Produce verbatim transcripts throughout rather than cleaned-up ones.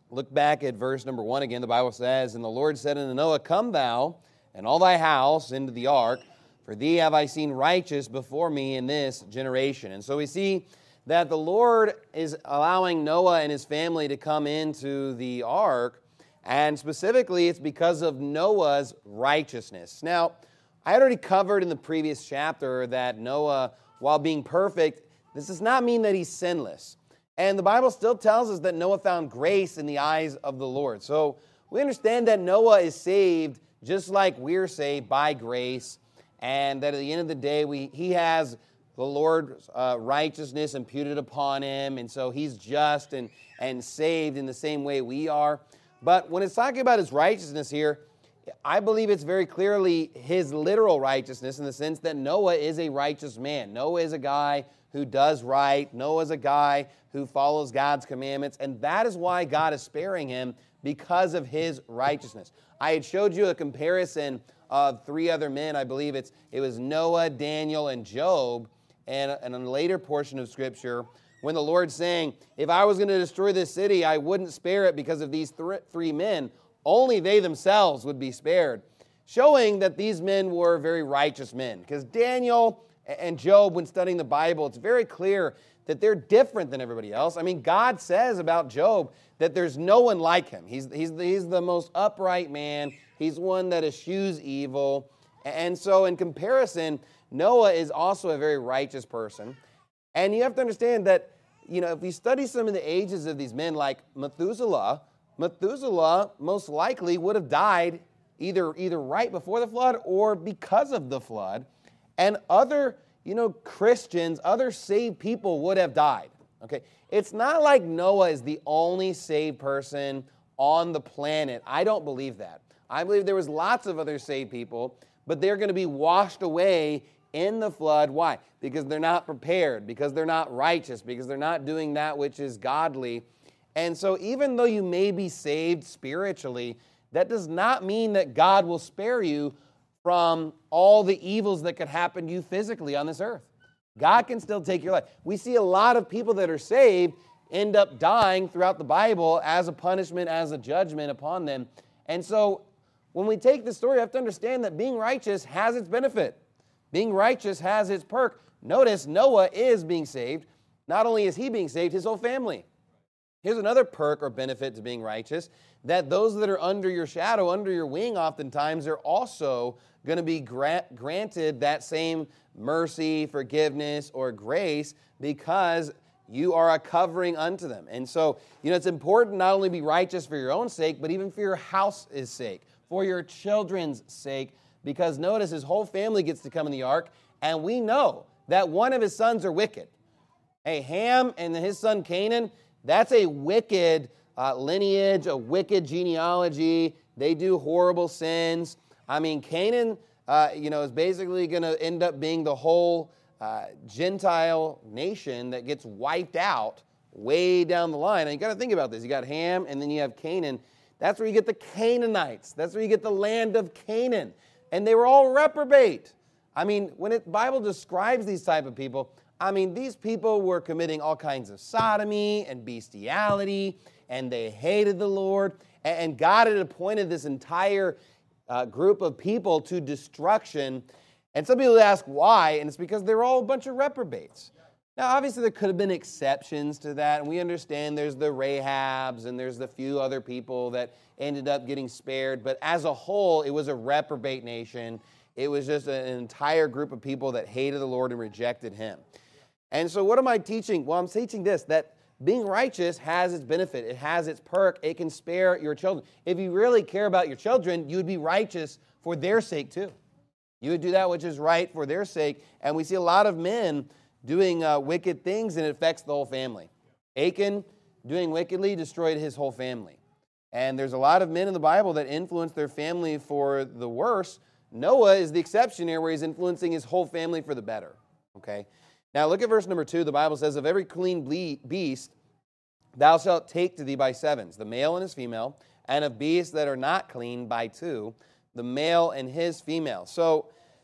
Look back at verse number one again. The Bible says, "And the Lord said unto Noah, Come thou and all thy house into the ark, for thee have I seen righteous before me in this generation." And so we see that the Lord is allowing Noah and his family to come into the ark, and specifically it's because of Noah's righteousness. Now, I had already covered in the previous chapter that Noah, while being perfect, this does not mean that he's sinless. And the Bible still tells us that Noah found grace in the eyes of the Lord. So we understand that Noah is saved just like we're saved by grace, and that at the end of the day, we he has the Lord's uh, righteousness imputed upon him, and so he's just and, and saved in the same way we are. But when it's talking about his righteousness here, I believe it's very clearly his literal righteousness in the sense that Noah is a righteous man. Noah is a guy who does right. Noah is a guy who follows God's commandments, and that is why God is sparing him, because of his righteousness. I had showed you a comparison of three other men. I believe it's it was Noah, Daniel, and Job, and, and in a later portion of Scripture, when the Lord's saying, if I was going to destroy this city, I wouldn't spare it because of these th- three men. Only they themselves would be spared, showing that these men were very righteous men. Because Daniel and Job, when studying the Bible, it's very clear that they're different than everybody else. I mean, God says about Job that there's no one like him. He's, he's, he's the most upright man. He's one that eschews evil. And so in comparison, Noah is also a very righteous person. And you have to understand that, you know, if you study some of the ages of these men, like Methuselah, Methuselah most likely would have died either, either right before the flood or because of the flood. And other, you know, Christians, other saved people would have died. Okay? It's not like Noah is the only saved person on the planet. I don't believe that. I believe there was lots of other saved people, but they're going to be washed away in the flood. Why? Because they're not prepared, because they're not righteous, because they're not doing that which is godly. And so even though you may be saved spiritually, that does not mean that God will spare you from all the evils that could happen to you physically on this earth. God can still take your life. We see a lot of people that are saved end up dying throughout the Bible as a punishment, as a judgment upon them. And so when we take the story, you have to understand that being righteous has its benefit. Being righteous has its perk. Notice Noah is being saved. Not only is he being saved, his whole family. Here's another perk or benefit to being righteous, that those that are under your shadow, under your wing oftentimes, are also going to be grant, granted that same mercy, forgiveness, or grace because you are a covering unto them. And so, you know, it's important not only be righteous for your own sake, but even for your house's sake, for your children's sake, because notice his whole family gets to come in the ark, and we know that one of his sons are wicked. Hey, Ham and his son Canaan, that's a wicked uh, lineage, a wicked genealogy. They do horrible sins. I mean, Canaan, uh, you know, is basically going to end up being the whole uh, Gentile nation that gets wiped out way down the line. And you got to think about this. You got Ham, and then you have Canaan. That's where you get the Canaanites. That's where you get the land of Canaan. And they were all reprobate. I mean, when the Bible describes these type of people, I mean, these people were committing all kinds of sodomy and bestiality, and they hated the Lord. And God had appointed this entire uh, group of people to destruction. And some people ask why, and it's because they're all a bunch of reprobates. Now, obviously, there could have been exceptions to that, and we understand there's the Rahabs, and there's the few other people that ended up getting spared. But as a whole, it was a reprobate nation. It was just an entire group of people that hated the Lord and rejected Him. And so what am I teaching? Well, I'm teaching this, that being righteous has its benefit. It has its perk. It can spare your children. If you really care about your children, you would be righteous for their sake too. You would do that which is right for their sake. And we see a lot of men doing uh, wicked things, and it affects the whole family. Achan, doing wickedly, destroyed his whole family. And there's a lot of men in the Bible that influence their family for the worse. Noah is the exception here, where he's influencing his whole family for the better. Okay? Now look at verse number two. The Bible says, of every clean beast thou shalt take to thee by sevens, the male and his female, and of beasts that are not clean by two, the male and his female. So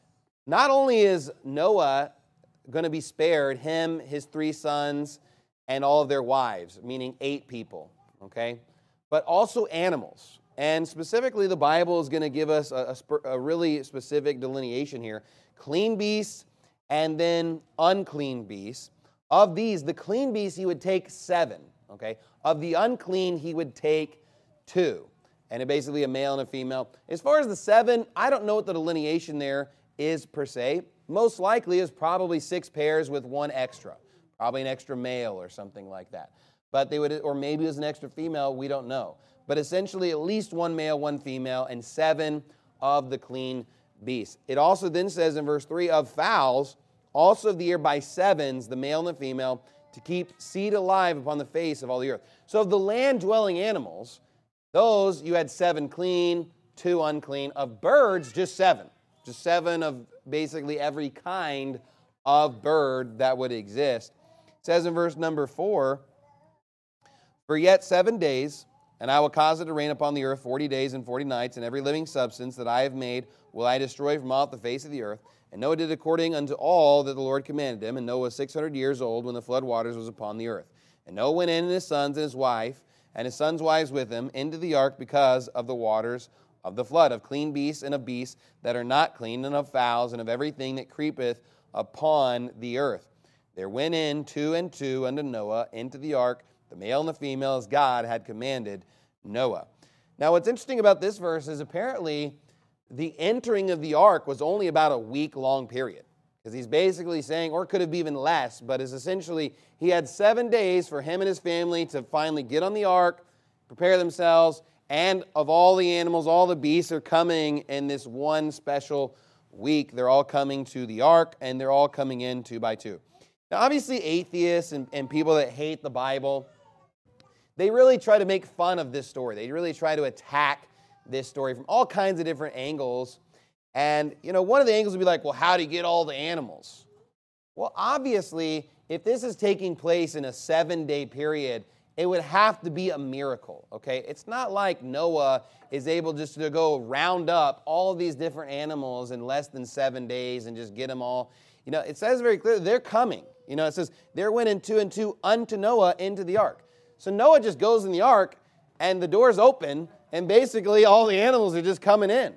not only is Noah going to be spared, him, his three sons, and all of their wives, meaning eight people, okay? but also animals. And specifically, the Bible is going to give us a, a, a really specific delineation here. Clean beasts and then unclean beasts. Of these, the clean beasts, he would take seven. Okay. Of the unclean, he would take two. And it basically a male and a female. As far as the seven, I don't know what the delineation there is per se. Most likely is probably six pairs with one extra. Probably an extra male or something like that. But they would, or maybe it was an extra female, we don't know. But essentially at least one male, one female, and seven of the clean beasts. It also then says in verse three, of fowls, also of the year by sevens, the male and the female, to keep seed alive upon the face of all the earth. So of the land-dwelling animals, those you had seven clean, two unclean. Of birds, just seven. Just seven of basically every kind of bird that would exist. It says in verse number four, for yet seven days, and I will cause it to rain upon the earth forty days and forty nights, and every living substance that I have made will I destroy from off the face of the earth. And Noah did according unto all that the Lord commanded him. And Noah was six hundred years old when the flood waters was upon the earth. And Noah went in, and his sons and his wife, and his sons' wives with him, into the ark because of the waters of the flood, of clean beasts and of beasts that are not clean, and of fowls, and of everything that creepeth upon the earth. There went in two and two unto Noah into the ark, the male and the female, as God had commanded Noah. Now, what's interesting about this verse is apparently the entering of the ark was only about a week-long period. Because he's basically saying, or it could have been even less, but is essentially, he had seven days for him and his family to finally get on the ark, prepare themselves, and of all the animals, all the beasts are coming in this one special week. They're all coming to the ark, and they're all coming in two by two. Now, obviously, atheists and, and people that hate the Bible, they really try to make fun of this story. They really try to attack this story from all kinds of different angles. And, you know, one of the angles would be like, well, how do you get all the animals? Well, obviously, if this is taking place in a seven-day period, it would have to be a miracle, okay? It's not like Noah is able just to go round up all of these different animals in less than seven days and just get them all. You know, it says very clearly, they're coming. You know, it says, there went in two and two unto Noah into the ark. So Noah just goes in the ark, and the doors open, and basically all the animals are just coming in.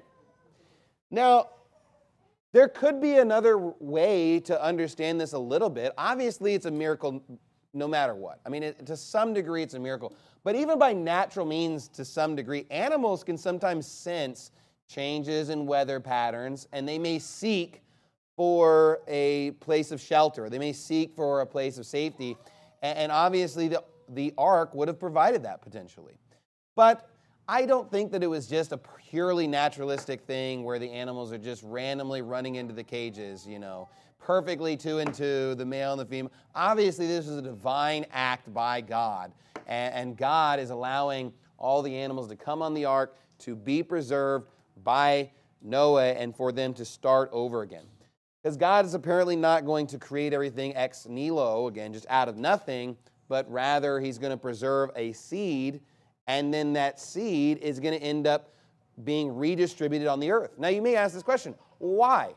Now, there could be another way to understand this a little bit. Obviously, it's a miracle no matter what. I mean, it, to some degree, it's a miracle. But even by natural means, to some degree, animals can sometimes sense changes in weather patterns, and they may seek for a place of shelter. They may seek for a place of safety. And, and obviously, the, the ark would have provided that potentially. But I don't think that it was just a purely naturalistic thing where the animals are just randomly running into the cages, you know, perfectly two and two, the male and the female. Obviously, this is a divine act by God, and, and God is allowing all the animals to come on the ark to be preserved by Noah and for them to start over again. Because God is apparently not going to create everything ex nihilo, again, just out of nothing, but rather he's going to preserve a seed, and then that seed is going to end up being redistributed on the earth. Now, you may ask this question, why?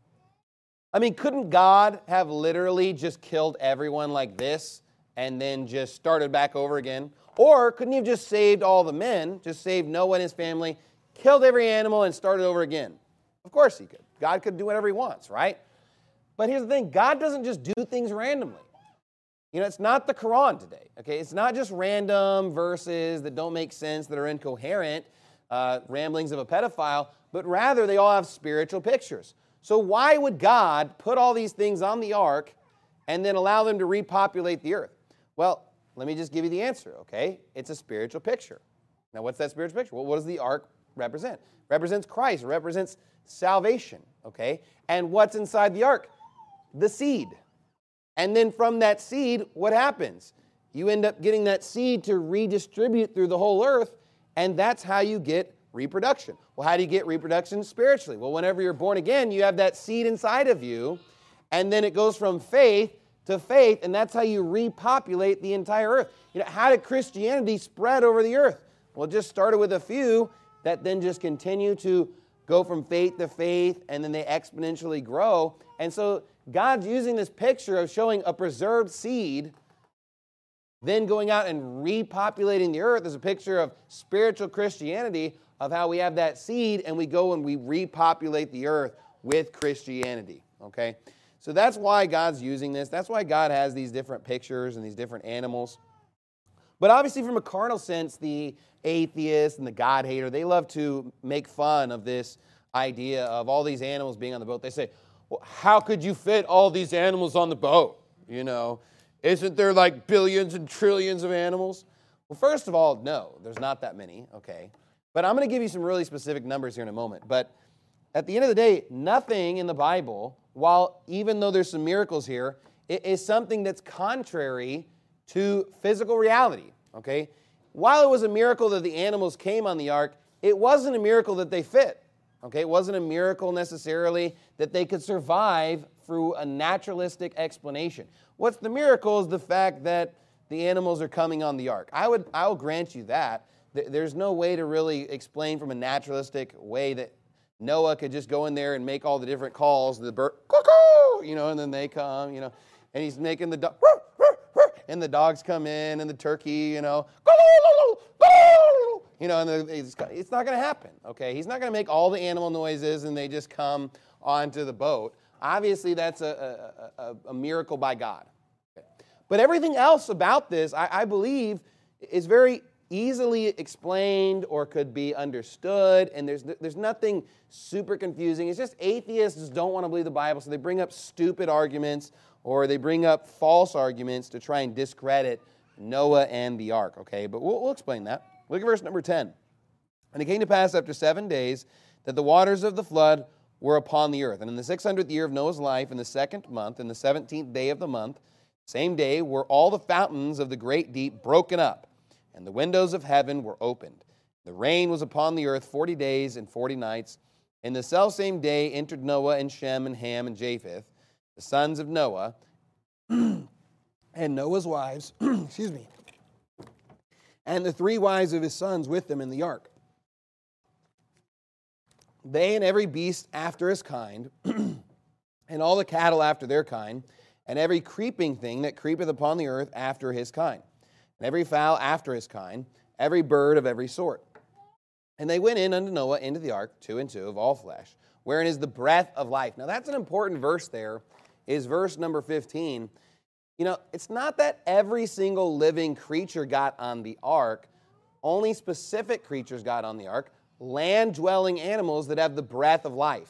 I mean, couldn't God have literally just killed everyone like this and then just started back over again? Or couldn't he have just saved all the men, just saved Noah and his family, killed every animal and started over again? Of course he could. God could do whatever he wants, right? But here's the thing, God doesn't just do things randomly. You know, it's not the Quran today, okay? It's not just random verses that don't make sense, that are incoherent, uh, ramblings of a pedophile, but rather they all have spiritual pictures. So why would God put all these things on the ark and then allow them to repopulate the earth? Well, let me just give you the answer, okay? It's a spiritual picture. Now, what's that spiritual picture? Well, what does the ark represent? It represents Christ. It represents salvation, okay? And what's inside the ark? The seed. And then from that seed, what happens? You end up getting that seed to redistribute through the whole earth, and that's how you get reproduction. Well, how do you get reproduction spiritually? Well, whenever you're born again, you have that seed inside of you, and then it goes from faith to faith, and that's how you repopulate the entire earth. You know, how did Christianity spread over the earth? Well, it just started with a few that then just continue to go from faith to faith, and then they exponentially grow. And so God's using this picture of showing a preserved seed then going out and repopulating the earth is a picture of spiritual Christianity, of how we have that seed and we go and we repopulate the earth with Christianity, okay? So that's why God's using this. That's why God has these different pictures and these different animals. But obviously from a carnal sense, the atheist and the God hater, they love to make fun of this idea of all these animals being on the boat. They say, well, how could you fit all these animals on the boat? You know, isn't there like billions and trillions of animals? Well, first of all, no, there's not that many, okay? But I'm going to give you some really specific numbers here in a moment. But at the end of the day, nothing in the Bible, while even though there's some miracles here, it is something that's contrary to physical reality, okay? While it was a miracle that the animals came on the ark, it wasn't a miracle that they fit, okay? It wasn't a miracle necessarily that they could survive through a naturalistic explanation. What's the miracle is the fact that the animals are coming on the ark. I would, I will grant you that. There's no way to really explain from a naturalistic way that Noah could just go in there and make all the different calls, the bird, cuckoo, you know, and then they come, you know, and he's making the dog, and the dogs come in, and the turkey, you know, you know, and it's, it's not going to happen, okay? He's not going to make all the animal noises and they just come onto the boat. Obviously, that's a, a, a, a miracle by God. Okay. But everything else about this, I, I believe, is very easily explained or could be understood, and there's there's nothing super confusing. It's just atheists just don't want to believe the Bible, so they bring up stupid arguments or they bring up false arguments to try and discredit Noah and the ark, okay? But we'll, we'll explain that. Look at verse number ten. And it came to pass after seven days that the waters of the flood were upon the earth. And in the six hundredth year of Noah's life, in the second month, in the seventeenth day of the month, same day were all the fountains of the great deep broken up, and the windows of heaven were opened. The rain was upon the earth forty days and forty nights. In the selfsame day entered Noah and Shem and Ham and Japheth, the sons of Noah, and Noah's wives, excuse me, and the three wives of his sons with them in the ark. They and every beast after his kind, and all the cattle after their kind, and every creeping thing that creepeth upon the earth after his kind, and every fowl after his kind, every bird of every sort. And they went in unto Noah into the ark, two and two of all flesh, wherein is the breath of life. Now that's an important verse there, is verse number fifteen. You know, it's not that every single living creature got on the ark. Only specific creatures got on the ark, land-dwelling animals that have the breath of life.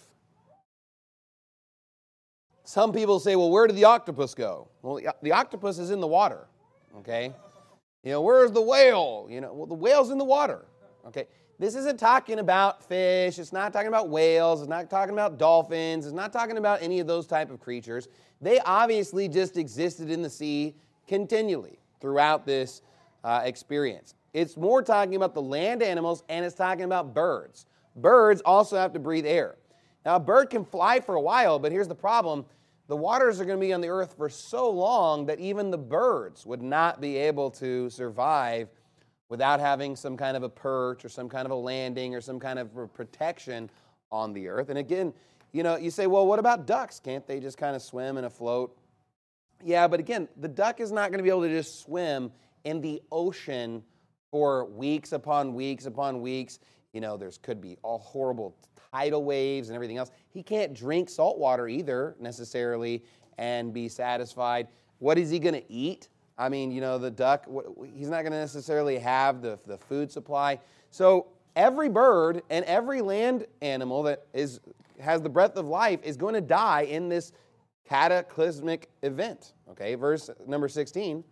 Some people say, well, where did the octopus go? Well, the octopus is in the water, okay? You know, where's the whale? You know, well, the whale's in the water, okay? This isn't talking about fish. It's not talking about whales. It's not talking about dolphins. It's not talking about any of those type of creatures. They obviously just existed in the sea continually throughout this uh, experience. It's more talking about the land animals, and it's talking about birds. Birds also have to breathe air. Now, a bird can fly for a while, but here's the problem. The waters are going to be on the earth for so long that even the birds would not be able to survive without having some kind of a perch or some kind of a landing or some kind of a protection on the earth. And again, you know, you say, well, what about ducks? Can't they just kind of swim and afloat? Yeah, but again, the duck is not going to be able to just swim in the ocean for weeks upon weeks upon weeks. You know, there's could be all horrible tidal waves and everything else. He can't drink salt water either necessarily and be satisfied. What is he going to eat? I mean, you know, the duck, he's not going to necessarily have the, the food supply. So every bird and every land animal that is has the breath of life is going to die in this cataclysmic event. Okay, verse number sixteen.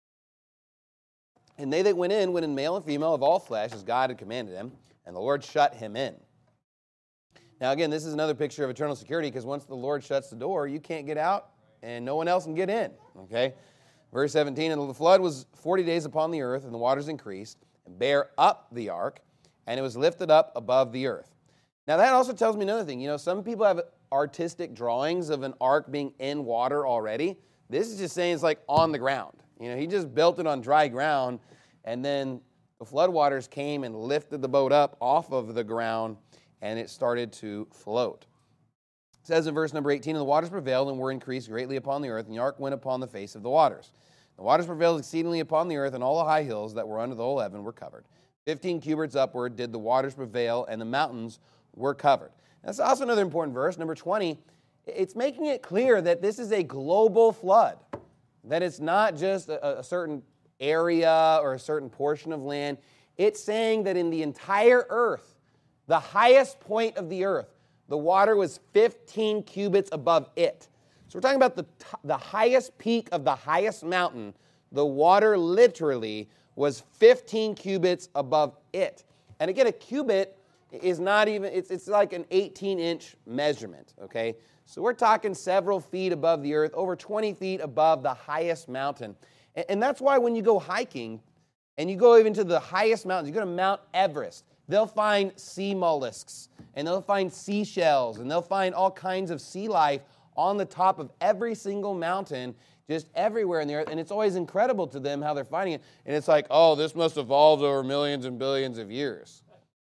And they that went in went in male and female of all flesh, as God had commanded them, and the Lord shut him in. Now again, this is another picture of eternal security, because once the Lord shuts the door, you can't get out, and no one else can get in. Okay? Verse seventeen, and the flood was forty days upon the earth, and the waters increased, and bare up the ark, and it was lifted up above the earth. Now that also tells me another thing. You know, some people have artistic drawings of an ark being in water already. This is just saying it's like on the ground. You know, he just built it on dry ground, and then the floodwaters came and lifted the boat up off of the ground, and it started to float. It says in verse number eighteen, and the waters prevailed and were increased greatly upon the earth, and the ark went upon the face of the waters. The waters prevailed exceedingly upon the earth, and all the high hills that were under the whole heaven were covered. Fifteen cubits upward did the waters prevail, and the mountains were covered. That's also another important verse, number twenty. It's making it clear that this is a global flood, that it's not just a, a certain area or a certain portion of land. It's saying that in the entire earth, the highest point of the earth, the water was fifteen cubits above it. So we're talking about the, the highest peak of the highest mountain. The water literally was fifteen cubits above it. And again, a cubit is not even, it's, it's like an eighteen inch measurement, okay? So we're talking several feet above the earth, over twenty feet above the highest mountain. And, and that's why when you go hiking, and you go even to the highest mountains, you go to Mount Everest, they'll find sea mollusks, and they'll find seashells, and they'll find all kinds of sea life on the top of every single mountain, just everywhere in the earth. And it's always incredible to them how they're finding it. And it's like, oh, this must have evolved over millions and billions of years.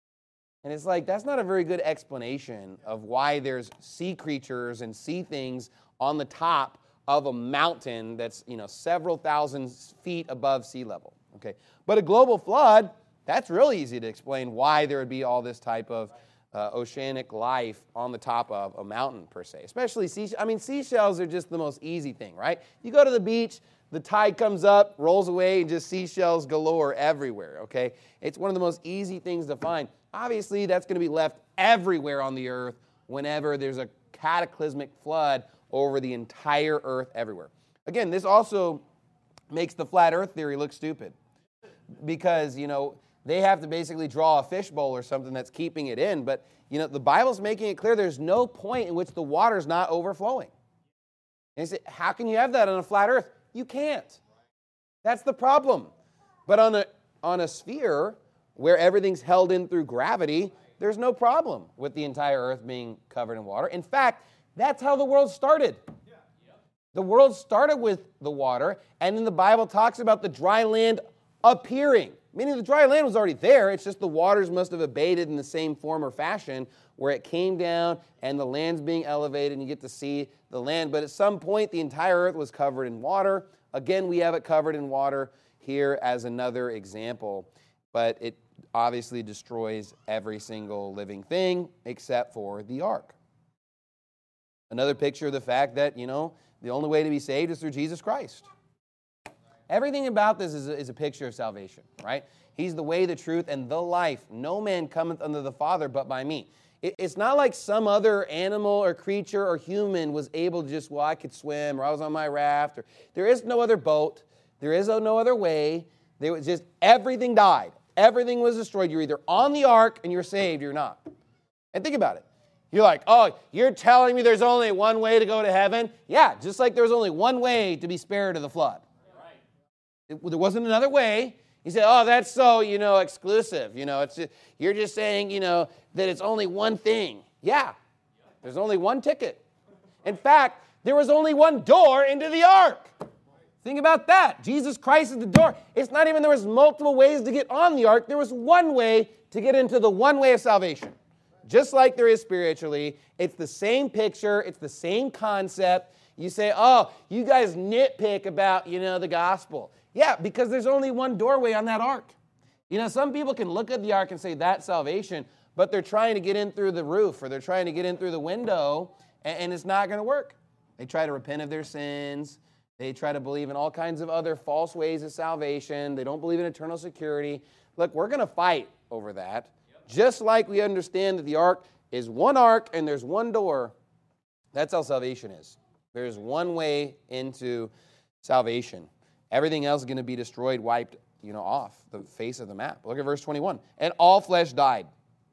And it's like, that's not a very good explanation of why there's sea creatures and sea things on the top of a mountain that's, you know, several thousand feet above sea level. Okay, but a global flood, that's really easy to explain why there would be all this type of uh, oceanic life on the top of a mountain per se. Especially seashells. I mean, seashells are just the most easy thing, right? You go to the beach, the tide comes up, rolls away, and just seashells galore everywhere, okay? It's one of the most easy things to find. Obviously, that's going to be left everywhere on the earth whenever there's a cataclysmic flood over the entire earth everywhere. Again, this also makes the flat earth theory look stupid because, you know, they have to basically draw a fishbowl or something that's keeping it in. But, you know, the Bible's making it clear there's no point in which the water's not overflowing. And you say, how can you have that on a flat earth? You can't. That's the problem. But on a, on a sphere where everything's held in through gravity, there's no problem with the entire earth being covered in water. In fact, that's how the world started. The world started with the water, and then the Bible talks about the dry land appearing, meaning the dry land was already there. It's just the waters must have abated in the same form or fashion where it came down and the land's being elevated and you get to see the land. But at some point, the entire earth was covered in water. Again, we have it covered in water here as another example. But it obviously destroys every single living thing except for the ark. Another picture of the fact that, you know, the only way to be saved is through Jesus Christ. Everything about this is a, is a picture of salvation, right? He's the way, the truth, and the life. No man cometh unto the Father but by me. It, it's not like some other animal or creature or human was able to just, well, I could swim, or I was on my raft. Or there is no other boat. There is no other way. There was just, everything died. Everything was destroyed. You're either on the ark and you're saved, or you're not. And think about it. You're like, oh, you're telling me there's only one way to go to heaven? Yeah, just like there was only one way to be spared of the flood. Right. It, there wasn't another way. You say, oh, that's so, you know, exclusive. You know, it's just, you're just saying, you know, that it's only one thing. Yeah, there's only one ticket. In fact, there was only one door into the ark. Think about that. Jesus Christ is the door. It's not even there was multiple ways to get on the ark. There was one way to get into the one way of salvation. Just like there is spiritually, it's the same picture, it's the same concept. You say, oh, you guys nitpick about, you know, the gospel. Yeah, because there's only one doorway on that ark. You know, some people can look at the ark and say that's salvation, but they're trying to get in through the roof or they're trying to get in through the window, and, and it's not going to work. They try to repent of their sins. They try to believe in all kinds of other false ways of salvation. They don't believe in eternal security. Look, we're going to fight over that. Just like we understand that the ark is one ark and there's one door, that's how salvation is. There's one way into salvation. Everything else is going to be destroyed, wiped, you know, off the face of the map. Look at verse twenty-one. And all flesh died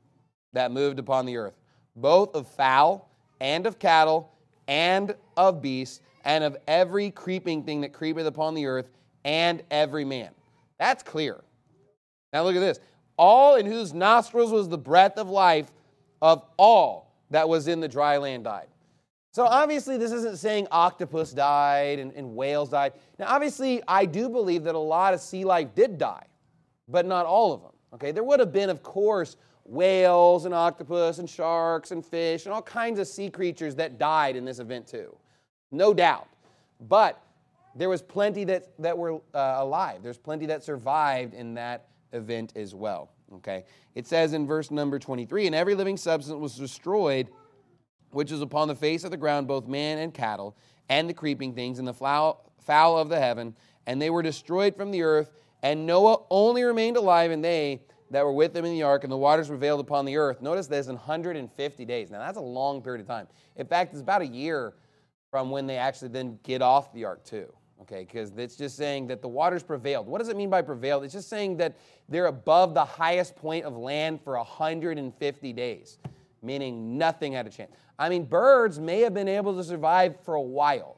that moved upon the earth, both of fowl and of cattle and of beasts and of every creeping thing that creepeth upon the earth and every man. That's clear. Now look at this. All in whose nostrils was the breath of life of all that was in the dry land died. So obviously this isn't saying octopus died and, and whales died. Now obviously I do believe that a lot of sea life did die, but not all of them. Okay, there would have been, of course, whales and octopus and sharks and fish and all kinds of sea creatures that died in this event too. No doubt. But there was plenty that, that were uh, alive. There's plenty that survived in that event as well. Okay, it says in verse number twenty-three, and every living substance was destroyed, which is upon the face of the ground, both man and cattle, and the creeping things, and the fowl, fowl of the heaven, and they were destroyed from the earth, and Noah only remained alive, and they that were with him in the ark, and the waters prevailed upon the earth. Notice this, in one hundred fifty days. Now, that's a long period of time. In fact, it's about a year from when they actually then get off the ark, too. Okay, because it's just saying that the waters prevailed. What does it mean by prevailed? It's just saying that they're above the highest point of land for one hundred fifty days, meaning nothing had a chance. I mean, birds may have been able to survive for a while,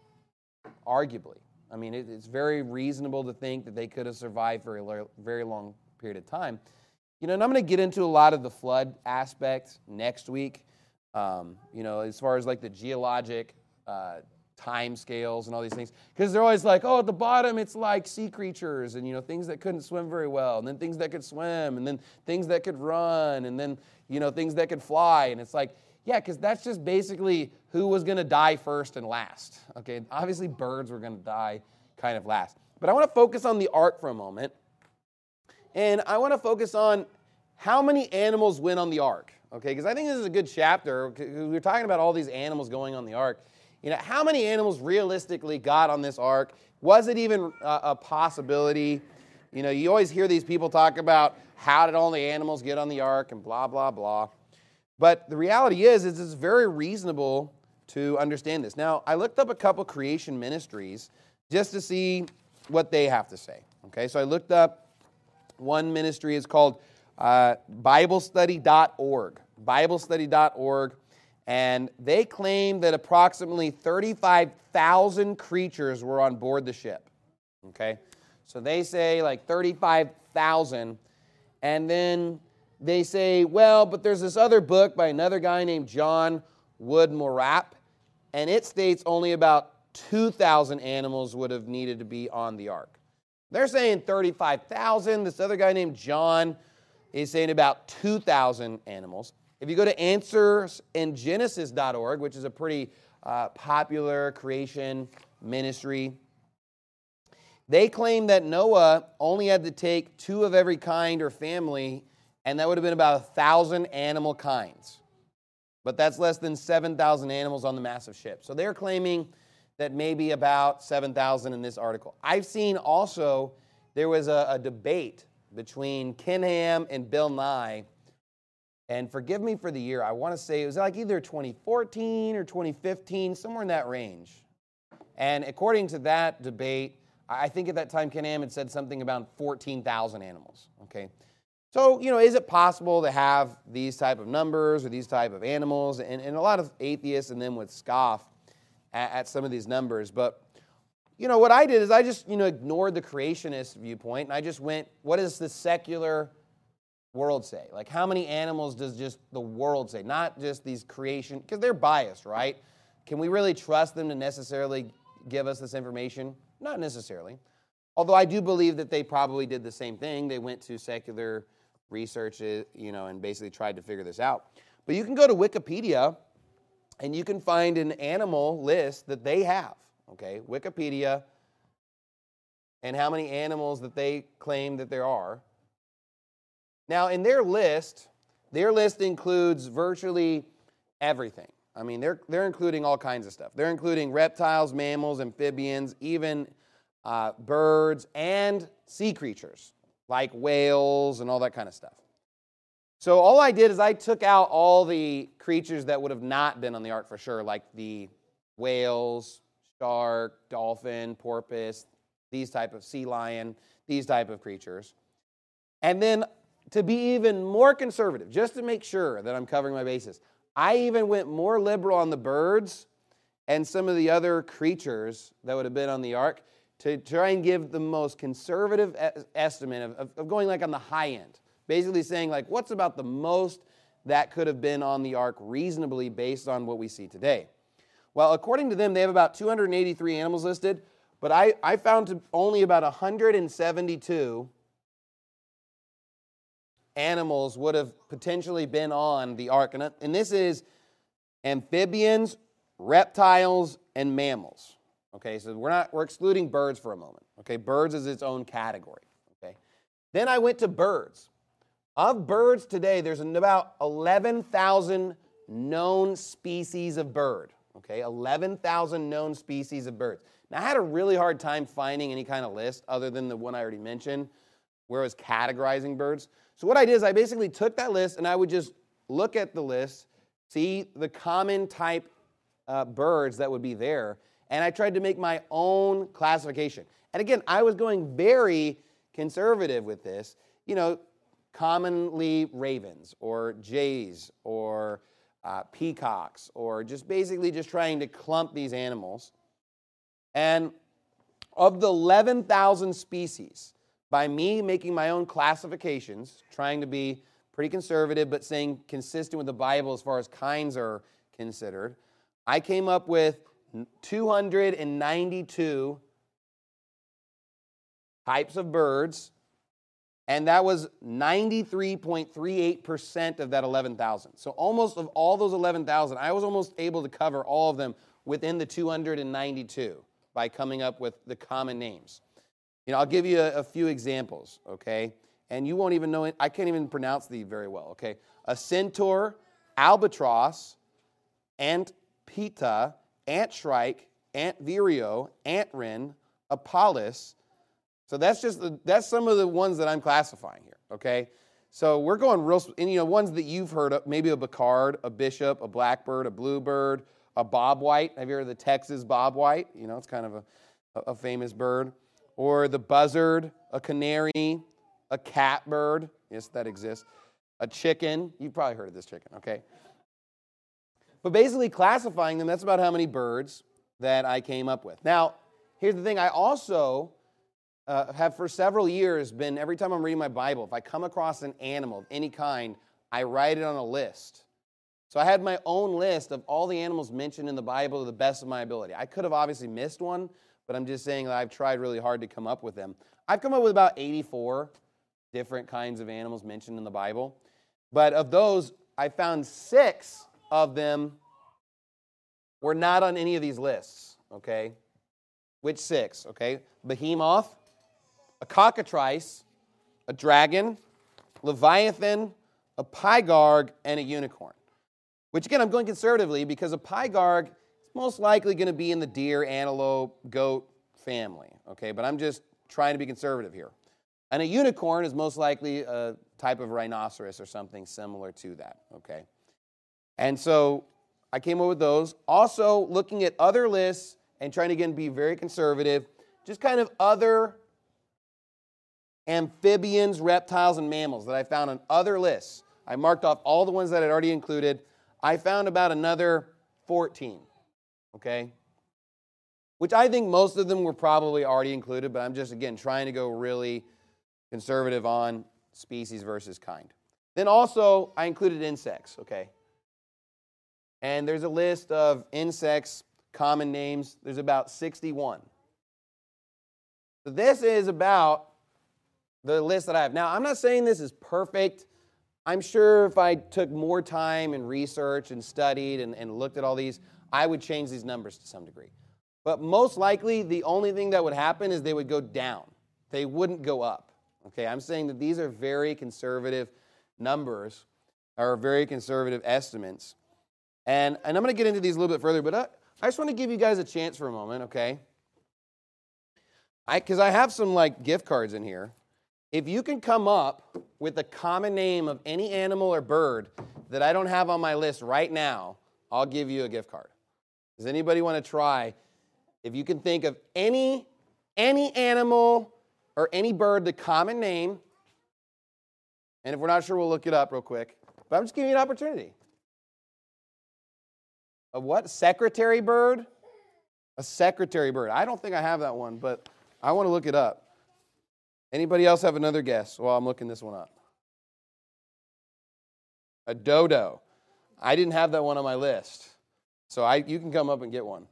arguably. I mean, it, it's very reasonable to think that they could have survived for a very long period of time. You know, and I'm going to get into a lot of the flood aspect next week, um, you know, as far as like the geologic uh time scales and all these things, because they're always like, oh, at the bottom it's like sea creatures and, you know, things that couldn't swim very well, and then things that could swim, and then things that could run, and then, you know, things that could fly. And it's like, yeah, because that's just basically who was going to die first and last. Okay, obviously birds were going to die kind of last. But I want to focus on the ark for a moment, and I want to focus on how many animals went on the ark. Okay, because I think this is a good chapter. We're talking about all these animals going on the ark. You know, how many animals realistically got on this ark? Was it even a, a possibility? You know, you always hear these people talk about how did all the animals get on the ark and blah, blah, blah. But the reality is, is it's very reasonable to understand this. Now, I looked up a couple creation ministries just to see what they have to say. Okay, so I looked up one ministry. It's called uh, Bible Study dot org. Bible Study dot org. And they claim that approximately thirty-five thousand creatures were on board the ship. Okay? So they say like thirty-five thousand. And then they say, well, but there's this other book by another guy named John Wood-Morap, and it states only about two thousand animals would have needed to be on the ark. They're saying thirty-five thousand. This other guy named John is saying about two thousand animals. If you go to answers in genesis dot org, which is a pretty uh, popular creation ministry, they claim that Noah only had to take two of every kind or family, and that would have been about a thousand animal kinds. But that's less than seven thousand animals on the massive ship. So they're claiming that maybe about seven thousand in this article. I've seen also there was a, a debate between Ken Ham and Bill Nye. And forgive me for the year, I want to say it was like either twenty fourteen or twenty fifteen, somewhere in that range. And according to that debate, I think at that time Ken Ham had said something about fourteen thousand animals. Okay, so, you know, is it possible to have these type of numbers or these type of animals? And, and a lot of atheists and them would scoff at, at some of these numbers. But, you know, what I did is I just, you know, ignored the creationist viewpoint, and I just went, what does the secular world say? Like, how many animals does just the world say? Not just these creation, because they're biased, right? Can we really trust them to necessarily give us this information? Not necessarily. Although I do believe that they probably did the same thing. They went to secular research, you know, and basically tried to figure this out. But you can go to Wikipedia, and you can find an animal list that they have, okay? Wikipedia, and how many animals that they claim that there are. Now, in their list, their list includes virtually everything. I mean, they're they're including all kinds of stuff. They're including reptiles, mammals, amphibians, even uh, birds, and sea creatures, like whales and all that kind of stuff. So all I did is I took out all the creatures that would have not been on the ark for sure, like the whales, shark, dolphin, porpoise, these type of sea lion, these type of creatures. And then to be even more conservative, just to make sure that I'm covering my bases, I even went more liberal on the birds and some of the other creatures that would have been on the ark to try and give the most conservative estimate of, of, of going like on the high end. Basically saying like, what's about the most that could have been on the ark reasonably based on what we see today? Well, according to them, they have about two hundred eighty-three animals listed, but I, I found to only about one hundred seventy-two animals would have potentially been on the ark. And, and this is amphibians, reptiles, and mammals. Okay, so we're not we're excluding birds for a moment. Okay, birds is its own category. Okay, then I went to birds. Of birds today, there's about eleven thousand known species of bird. Okay, eleven thousand known species of birds. Now, I had a really hard time finding any kind of list other than the one I already mentioned, where I was categorizing birds. So what I did is I basically took that list and I would just look at the list, see the common type uh, birds that would be there, and I tried to make my own classification. And again, I was going very conservative with this. You know, commonly ravens or jays or uh, peacocks, or just basically just trying to clump these animals. And of the eleven thousand species, by me making my own classifications, trying to be pretty conservative but saying consistent with the Bible as far as kinds are considered, I came up with two hundred ninety-two types of birds, and that was ninety-three point three eight percent of that eleven thousand. So almost of all those eleven thousand, I was almost able to cover all of them within the two hundred ninety-two by coming up with the common names. You know, I'll give you a, a few examples, okay? And you won't even know it. I can't even pronounce these very well, okay? A centaur, albatross, ant pita, ant shrike, ant vireo, ant wren, apollos. So that's just the, that's some of the ones that I'm classifying here, okay? So we're going real, and you know, ones that you've heard of, maybe a Bacard, a bishop, a blackbird, a bluebird, a bobwhite. Have you heard of the Texas bobwhite? You know, it's kind of a, a famous bird. Or the buzzard, a canary, a catbird. Yes, that exists. A chicken. You've probably heard of this chicken, okay? But basically classifying them, that's about how many birds that I came up with. Now, here's the thing. I also uh, have for several years been, every time I'm reading my Bible, if I come across an animal of any kind, I write it on a list. So I had my own list of all the animals mentioned in the Bible to the best of my ability. I could have obviously missed one, but I'm just saying that I've tried really hard to come up with them. I've come up with about eighty-four different kinds of animals mentioned in the Bible. But of those, I found six of them were not on any of these lists, okay? Which six, okay? Behemoth, a cockatrice, a dragon, leviathan, a pygarg, and a unicorn. Which, again, I'm going conservatively because a pygarg is most likely going to be in the deer, antelope, goat family, okay? But I'm just trying to be conservative here. And a unicorn is most likely a type of rhinoceros or something similar to that, okay? And so I came up with those. Also, looking at other lists and trying to, again, be very conservative, just kind of other amphibians, reptiles, and mammals that I found on other lists. I marked off all the ones that I'd already included. I found about another fourteen, okay? Which I think most of them were probably already included, but I'm just, again, trying to go really conservative on species versus kind. Then also, I included insects, okay? And there's a list of insects, common names. There's about sixty-one. So this is about the list that I have. Now, I'm not saying this is perfect. I'm sure if I took more time and research and studied and, and looked at all these, I would change these numbers to some degree. But most likely, the only thing that would happen is they would go down. They wouldn't go up. Okay, I'm saying that these are very conservative numbers, or very conservative estimates. And, and I'm going to get into these a little bit further, but I, I just want to give you guys a chance for a moment, okay? I Because I have some, like, gift cards in here. If you can come up with a common name of any animal or bird that I don't have on my list right now, I'll give you a gift card. Does anybody want to try? If you can think of any, any animal or any bird, the common name, and if we're not sure, we'll look it up real quick. But I'm just giving you an opportunity. A what? Secretary bird? A secretary bird. I don't think I have that one, but I want to look it up. Anybody else have another guess while I'm looking this one up? A dodo. I didn't have that one on my list. So I, you can come up and get one.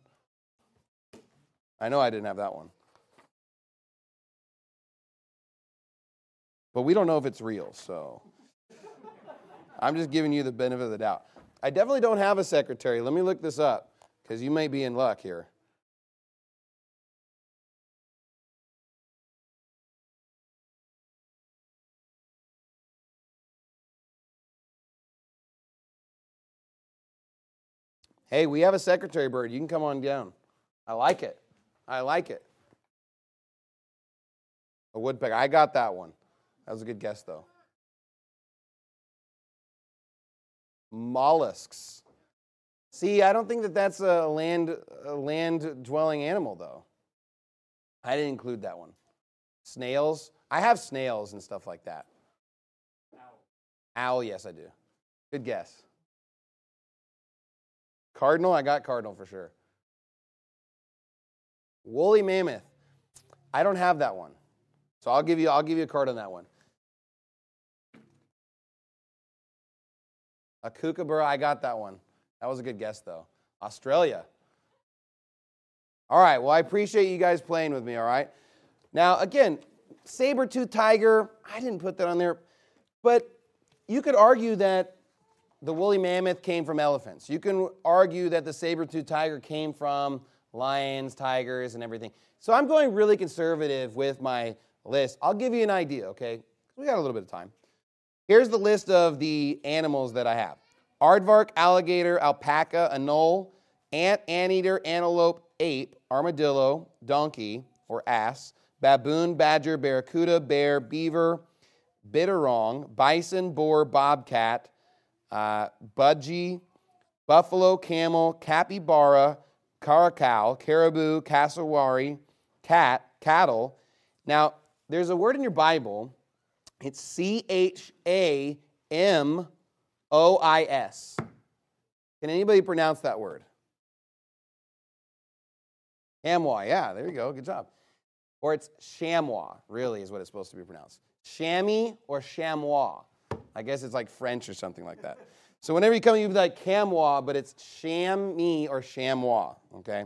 I know I didn't have that one. But we don't know if it's real, so I'm just giving you the benefit of the doubt. I definitely don't have a secretary. Let me look this up, because you may be in luck here. Hey, we have a secretary bird. You can come on down. I like it. I like it. A woodpecker. I got that one. That was a good guess, though. Mollusks. See, I don't think that that's a land, a land-dwelling animal, though. I didn't include that one. Snails. I have snails and stuff like that. Owl. Owl, yes, I do. Good guess. Cardinal, I got cardinal for sure. Woolly mammoth. I don't have that one. So I'll give you I'll give you a card on that one. A kookaburra, I got that one. That was a good guess though. Australia. All right, well I appreciate you guys playing with me, all right? Now again, saber-toothed tiger, I didn't put that on there, but you could argue that the woolly mammoth came from elephants. You can argue that the saber-toothed tiger came from lions, tigers, and everything. So I'm going really conservative with my list. I'll give you an idea, okay? We got a little bit of time. Here's the list of the animals that I have. Aardvark, alligator, alpaca, anole, ant, anteater, antelope, ape, armadillo, donkey, or ass, baboon, badger, barracuda, bear, beaver, bitterong, bison, boar, bobcat, uh, budgie, buffalo, camel, capybara, caracal, caribou, cassowary, cat, cattle. Now, there's a word in your Bible. It's C H A M O I S. Can anybody pronounce that word? Chamois, yeah, there you go, good job. Or it's chamois, really is what it's supposed to be pronounced. Chamois or chamois. I guess it's like French or something like that. So whenever you come, you'd be like chamois, but it's chamois or chamois, okay?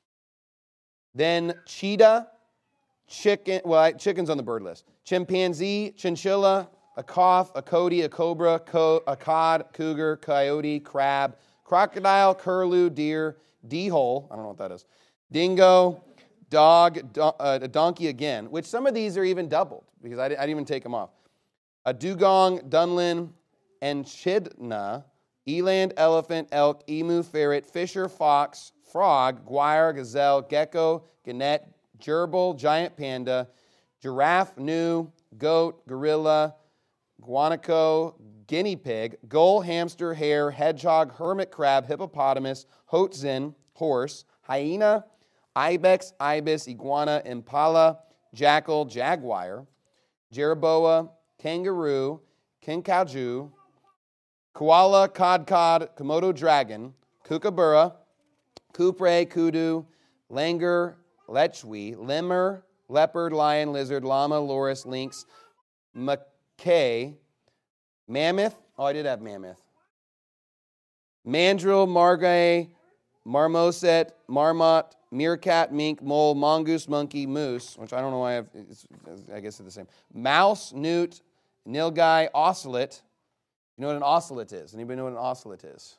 Then cheetah, chicken, well, chicken's on the bird list. Chimpanzee, chinchilla, a cough, a coati, a cobra, co- a cod, cougar, coyote, crab, crocodile, curlew, deer, d-hole, I don't know what that is, dingo, dog, do, uh, a donkey again, which some of these are even doubled because I, I didn't even take them off. A dugong, dunlin, echidna, eland, elephant, elk, emu, ferret, fisher, fox, frog, guire, gazelle, gecko, gannet, gerbil, giant panda, giraffe, gnu, goat, gorilla, guanaco, guinea pig, gull, hamster, hare, hedgehog, hermit crab, hippopotamus, hoatzin, horse, hyena, ibex, ibis, iguana, impala, jackal, jaguar, jerboa, kangaroo, kinkajou, koala, codcod, Komodo dragon, kookaburra, coupre, kudu, langur, lechwe, lemur, leopard, lion, lizard, llama, loris, lynx, macaque, mammoth. Oh, I did have mammoth. Mandrill, margay, marmoset, marmot, meerkat, mink, mole, mongoose, monkey, moose, which I don't know why I have, it's, I guess it's the same. Mouse, newt, nilgai, ocelot. You know what an ocelot is? Anybody know what an ocelot is?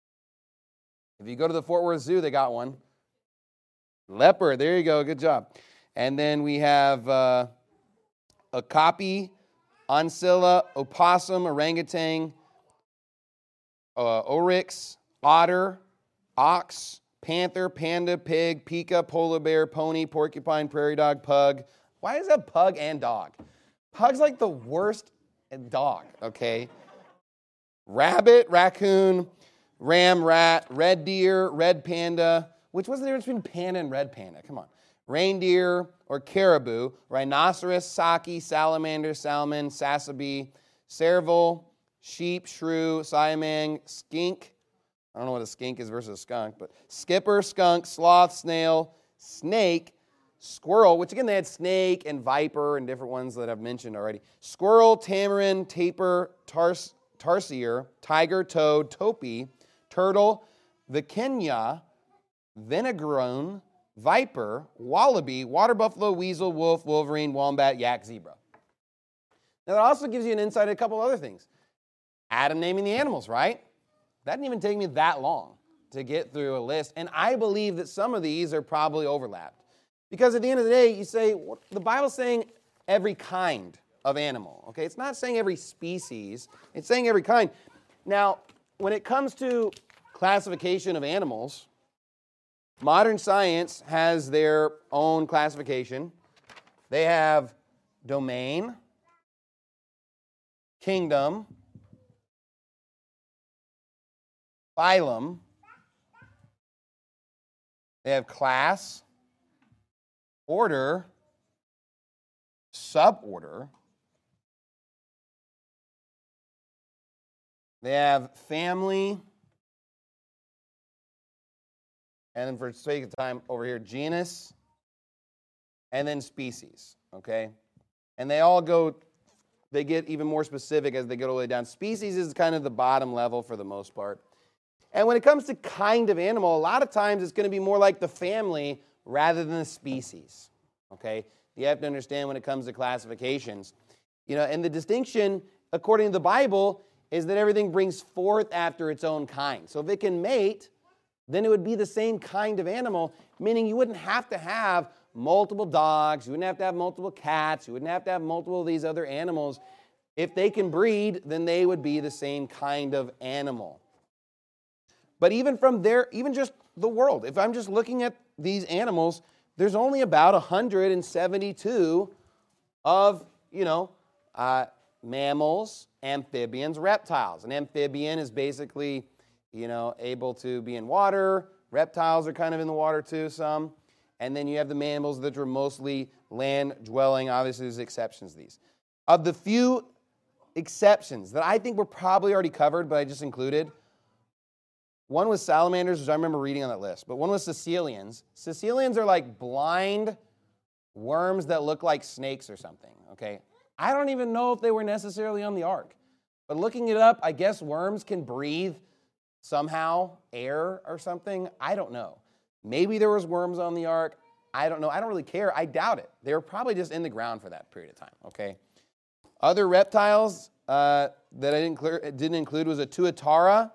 If you go to the Fort Worth Zoo, they got one. Leopard, there you go, good job. And then we have uh, okapi, oncilla, opossum, orangutan, uh, oryx, otter, ox, panther, panda, pig, pika, polar bear, pony, porcupine, prairie dog, pug. Why is that pug and dog? Pug's like the worst dog, okay? Rabbit, raccoon, ram, rat, red deer, red panda, which was the difference between panda and red panda? Come on. Reindeer or caribou, rhinoceros, saki, salamander, salmon, sassabee, serval, sheep, shrew, siamang, skink. I don't know what a skink is versus a skunk, but skipper, skunk, sloth, snail, snake, squirrel, which again they had snake and viper and different ones that I've mentioned already. Squirrel, tamarin, tapir, tars, tarsier, tiger, toad, topi, turtle, vicenia, vinegarone, viper, wallaby, water buffalo, weasel, wolf, wolverine, wombat, yak, zebra. Now that also gives you an insight of a couple other things. Adam naming the animals, right? That didn't even take me that long to get through a list, and I believe that some of these are probably overlapped. Because at the end of the day, you say, well, the Bible's saying every kind of animal, okay? It's not saying every species, it's saying every kind. Now, when it comes to classification of animals, modern science has their own classification. They have domain, kingdom, phylum. They have class, order, suborder. They have family, and then for sake of time over here, genus, and then species, okay? And they all go, they get even more specific as they go all the way down. Species is kind of the bottom level for the most part. And when it comes to kind of animal, a lot of times it's going to be more like the family rather than the species, okay? You have to understand when it comes to classifications. You know, and the distinction, according to the Bible, is that everything brings forth after its own kind. So if it can mate, then it would be the same kind of animal, meaning you wouldn't have to have multiple dogs, you wouldn't have to have multiple cats, you wouldn't have to have multiple of these other animals. If they can breed, then they would be the same kind of animal. But even from there, even just the world, if I'm just looking at these animals, there's only about one hundred seventy-two of, you know, uh, mammals, amphibians, reptiles. An amphibian is basically, you know, able to be in water. Reptiles are kind of in the water too, some. And then you have the mammals that are mostly land-dwelling. Obviously, there's exceptions to these. Of the few exceptions that I think were probably already covered, but I just included, one was salamanders, which I remember reading on that list. But one was caecilians. Caecilians are like blind worms that look like snakes or something, okay? I don't even know if they were necessarily on the ark. But looking it up, I guess worms can breathe somehow, air or something. I don't know. Maybe there was worms on the ark. I don't know. I don't really care. I doubt it. They were probably just in the ground for that period of time, okay? Other reptiles uh, that I didn't, clear, didn't include was a tuatara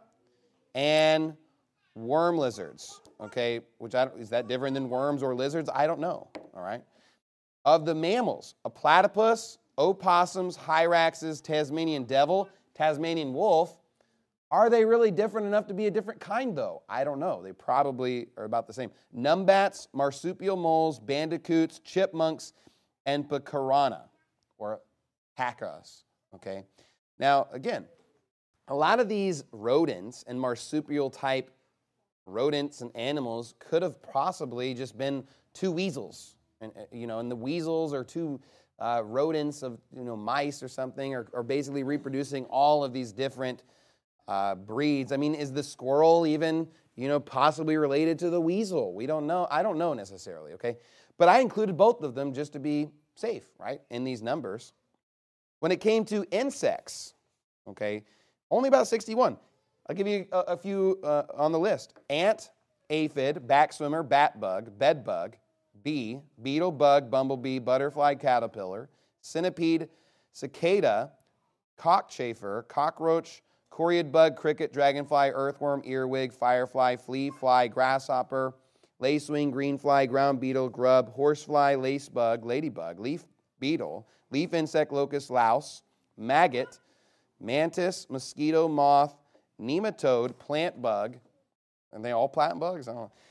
and worm lizards, okay? Which I don't, is that different than worms or lizards? I don't know, all right? Of the mammals, a platypus, opossums, hyraxes, Tasmanian devil, Tasmanian wolf. Are they really different enough to be a different kind, though? I don't know. They probably are about the same. Numbats, marsupial moles, bandicoots, chipmunks, and pacarana, or pacas, okay? Now, again, a lot of these rodents and marsupial-type rodents and animals could have possibly just been two weasels, and you know, and the weasels are two uh, rodents of you know mice or something, or, or basically reproducing all of these different uh, breeds. I mean, is the squirrel even you know possibly related to the weasel? We don't know. I don't know necessarily. Okay, but I included both of them just to be safe, right, in these numbers. When it came to insects, okay, only about sixty-one. I'll give you a, a few uh, on the list. Ant, aphid, backswimmer, batbug, bedbug, bee, beetle, bug, bumblebee, butterfly, caterpillar, centipede, cicada, cockchafer, cockroach, coriad bug, cricket, dragonfly, earthworm, earwig, firefly, flea, fly, grasshopper, lacewing, greenfly, ground beetle, grub, horsefly, lacebug, ladybug, leaf beetle, leaf insect, locust, louse, maggot, mantis, mosquito, moth, nematode, plant bug, are they all plant bugs? I don't know.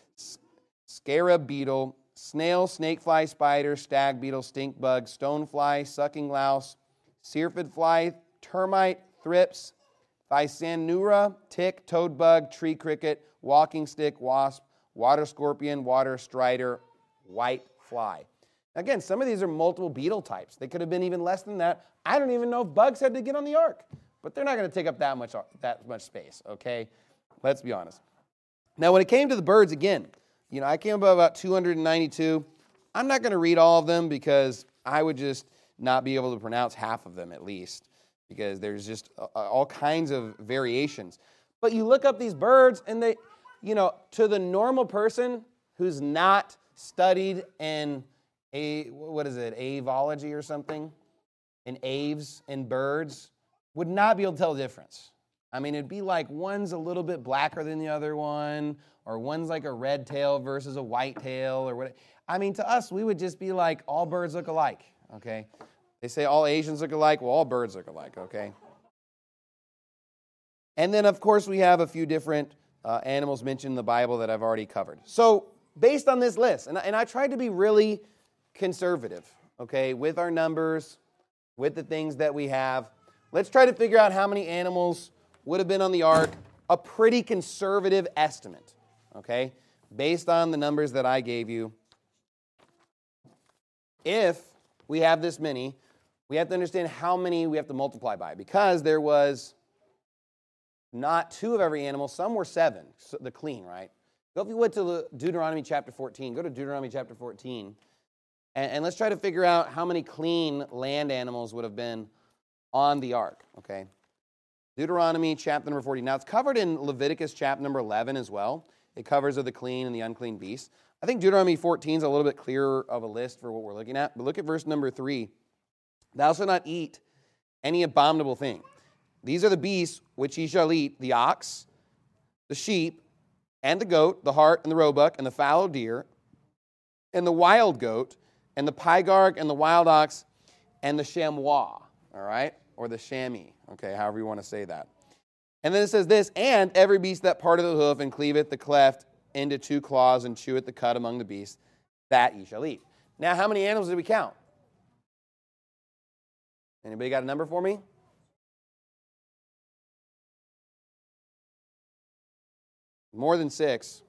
Scarab beetle, snail, snakefly, spider, stag beetle, stink bug, stonefly, sucking louse, syrphid fly, termite, thrips, Thysanura, tick, toad bug, tree cricket, walking stick, wasp, water scorpion, water strider, white fly. Again, some of these are multiple beetle types. They could have been even less than that. I don't even know if bugs had to get on the ark. But they're not going to take up that much, that much space, okay? Let's be honest. Now, when it came to the birds, again, you know, I came up with about two hundred ninety-two. I'm not going to read all of them because I would just not be able to pronounce half of them at least because there's just all kinds of variations. But you look up these birds and they, you know, to the normal person who's not studied in a, what is it, avology or something? In aves, in birds, would not be able to tell the difference. I mean, it'd be like one's a little bit blacker than the other one, or one's like a red tail versus a white tail, or what. I mean, to us, we would just be like, all birds look alike, okay? They say all Asians look alike, well, all birds look alike, okay? And then, of course, we have a few different uh, animals mentioned in the Bible that I've already covered. So based on this list, and, and I tried to be really conservative, okay, with our numbers, with the things that we have. Let's try to figure out how many animals would have been on the ark, a pretty conservative estimate, okay, based on the numbers that I gave you. If we have this many, we have to understand how many we have to multiply by, because there was not two of every animal, some were seven, so the clean, right? Go if you would to Deuteronomy chapter fourteen. Go to Deuteronomy chapter fourteen, and, and let's try to figure out how many clean land animals would have been on the ark, okay? Deuteronomy chapter number fourteen. Now, it's covered in Leviticus chapter number eleven as well. It covers of the clean and the unclean beasts. I think Deuteronomy fourteen is a little bit clearer of a list for what we're looking at. But look at verse number three. Thou shalt not eat any abominable thing. These are the beasts which ye shall eat, the ox, the sheep, and the goat, the hart, and the roebuck, and the fallow deer, and the wild goat, and the pygarg, and the wild ox, and the chamois, all right? Or the chamois, okay, however you want to say that. And then it says this, and every beast that parteth the hoof, and cleaveth the cleft into two claws, and cheweth the cud among the beasts, that ye shall eat. Now, how many animals did we count? Anybody got a number for me? More than six.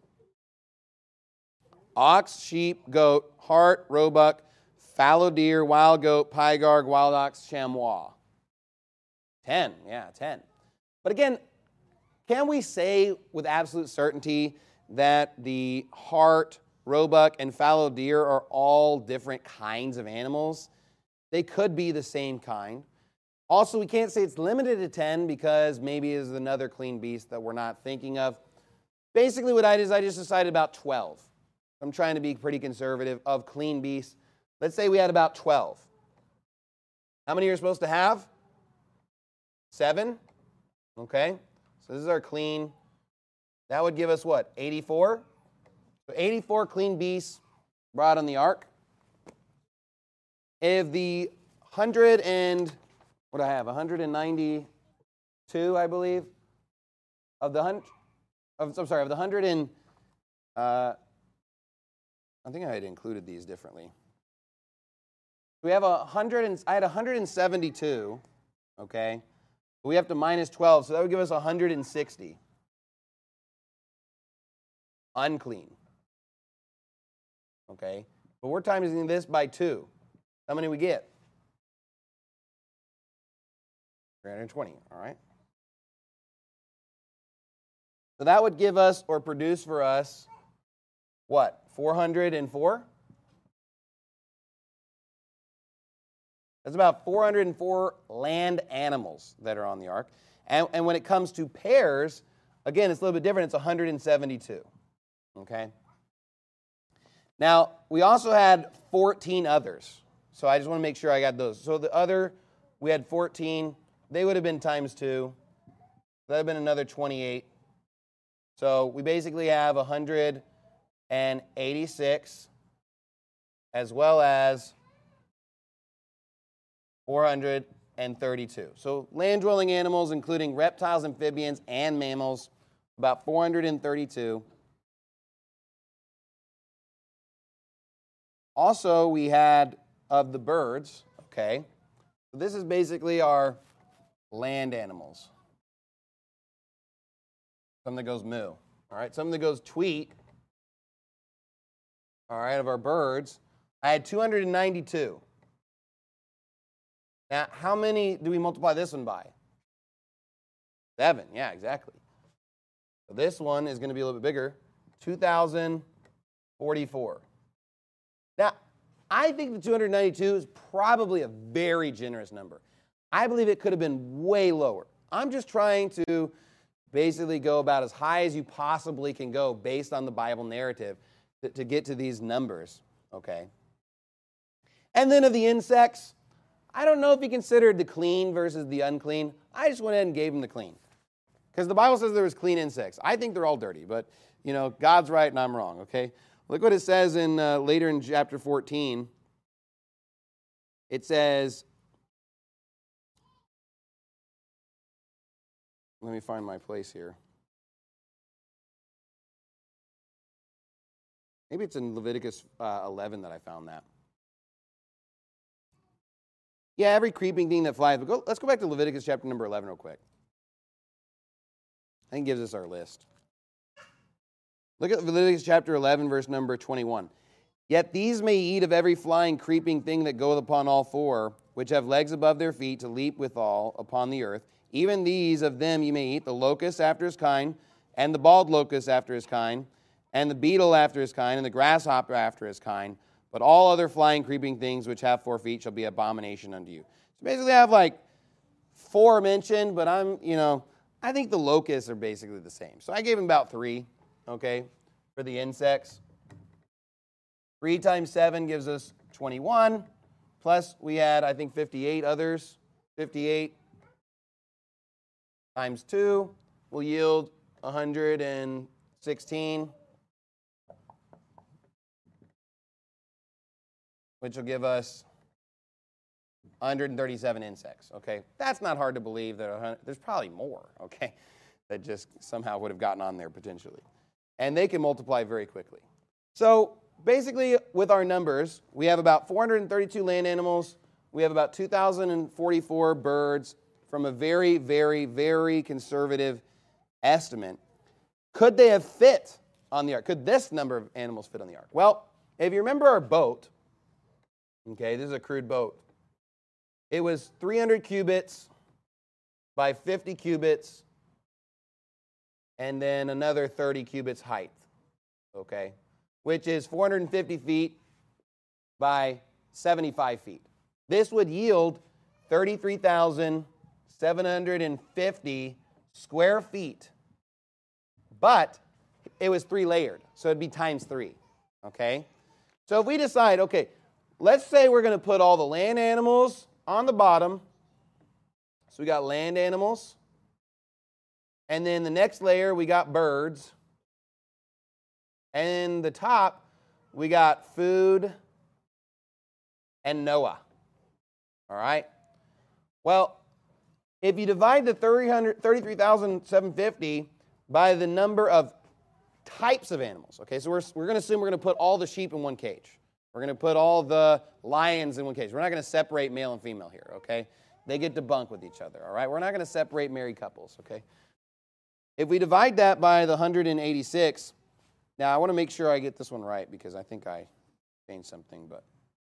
Ox, sheep, goat, hart, roebuck, fallow deer, wild goat, pygarg, wild ox, chamois. Ten, yeah, ten. But again, can we say with absolute certainty that the hart, roebuck, and fallow deer are all different kinds of animals? They could be the same kind. Also, we can't say it's limited to ten because maybe there's another clean beast that we're not thinking of. Basically, what I did is I just decided about twelve. I'm trying to be pretty conservative of clean beasts. Let's say we had about twelve. How many are you supposed to have? Seven? Okay. So this is our clean. That would give us what? eighty-four? So eighty-four clean beasts brought on the ark. If the one hundred and, what do I have? one hundred ninety-two, I believe, of the hundred, of, I'm sorry, of the one hundred and, uh, I think I had included these differently. We have a hundred and I had one hundred seventy-two, okay? We have to minus twelve, so that would give us one hundred sixty. Unclean. Okay? But we're timing this by two. How many we get? three hundred twenty, all right? So that would give us or produce for us what? four hundred four? That's about four hundred four land animals that are on the ark. And, and when it comes to pairs, again, it's a little bit different. It's one hundred seventy-two. Okay? Now, we also had fourteen others. So I just want to make sure I got those. So the other, we had fourteen. They would have been times two. That would have been another twenty-eight. So we basically have one hundred eighty-six as well as four hundred thirty-two. So land-dwelling animals, including reptiles, amphibians, and mammals, about four hundred thirty-two. Also, we had of the birds, okay, so this is basically our land animals. Something that goes moo, all right, something that goes tweet, all right, of our birds. I had two hundred ninety-two. Now, how many do we multiply this one by? Seven, yeah, exactly. So this one is going to be a little bit bigger, two thousand forty-four. Now, I think the two hundred ninety-two is probably a very generous number. I believe it could have been way lower. I'm just trying to basically go about as high as you possibly can go based on the Bible narrative to, to get to these numbers, okay? And then of the insects, I don't know if he considered the clean versus the unclean. I just went ahead and gave him the clean. Because the Bible says there was clean insects. I think they're all dirty, but, you know, God's right and I'm wrong, okay? Look what it says in uh, later in chapter fourteen. It says, let me find my place here. Maybe it's in Leviticus uh, eleven that I found that. Yeah, every creeping thing that flies. But go, let's go back to Leviticus chapter number eleven real quick. I think it gives us our list. Look at Leviticus chapter eleven, verse number twenty-one. Yet these may eat of every flying, creeping thing that goeth upon all four, which have legs above their feet to leap withal upon the earth. Even these of them you may eat, the locust after his kind, and the bald locust after his kind, and the beetle after his kind, and the grasshopper after his kind. But all other flying, creeping things which have four feet shall be abomination unto you. So basically I have like four mentioned, but I'm, you know, I think the locusts are basically the same. So I gave him about three, okay, for the insects. Three times seven gives us twenty-one. Plus we had, I think, fifty-eight others. fifty-eight times two will yield one hundred sixteen. Which will give us one hundred thirty-seven insects, okay? That's not hard to believe. That there's probably more, okay, that just somehow would have gotten on there potentially. And they can multiply very quickly. So basically, with our numbers, we have about four hundred thirty-two land animals. We have about two thousand forty-four birds from a very, very, very conservative estimate. Could they have fit on the ark? Could this number of animals fit on the ark? Well, if you remember our boat, okay, this is a crude boat. It was three hundred cubits by fifty cubits and then another thirty cubits height, okay, which is four hundred fifty feet by seventy-five feet. This would yield thirty-three thousand seven hundred fifty square feet, but it was three layered, so it'd be times three, okay? So if we decide, okay, let's say we're going to put all the land animals on the bottom. So we got land animals. And then the next layer, we got birds. And the top, we got food and Noah. All right? Well, if you divide the thirty-three thousand seven hundred fifty by the number of types of animals, okay, so we're, we're going to assume we're going to put all the sheep in one cage. We're going to put all the lions in one cage. We're not going to separate male and female here, okay? They get to bunk with each other, all right? We're not going to separate married couples, okay? If we divide that by the one hundred eighty-six, now I want to make sure I get this one right because I think I changed something, but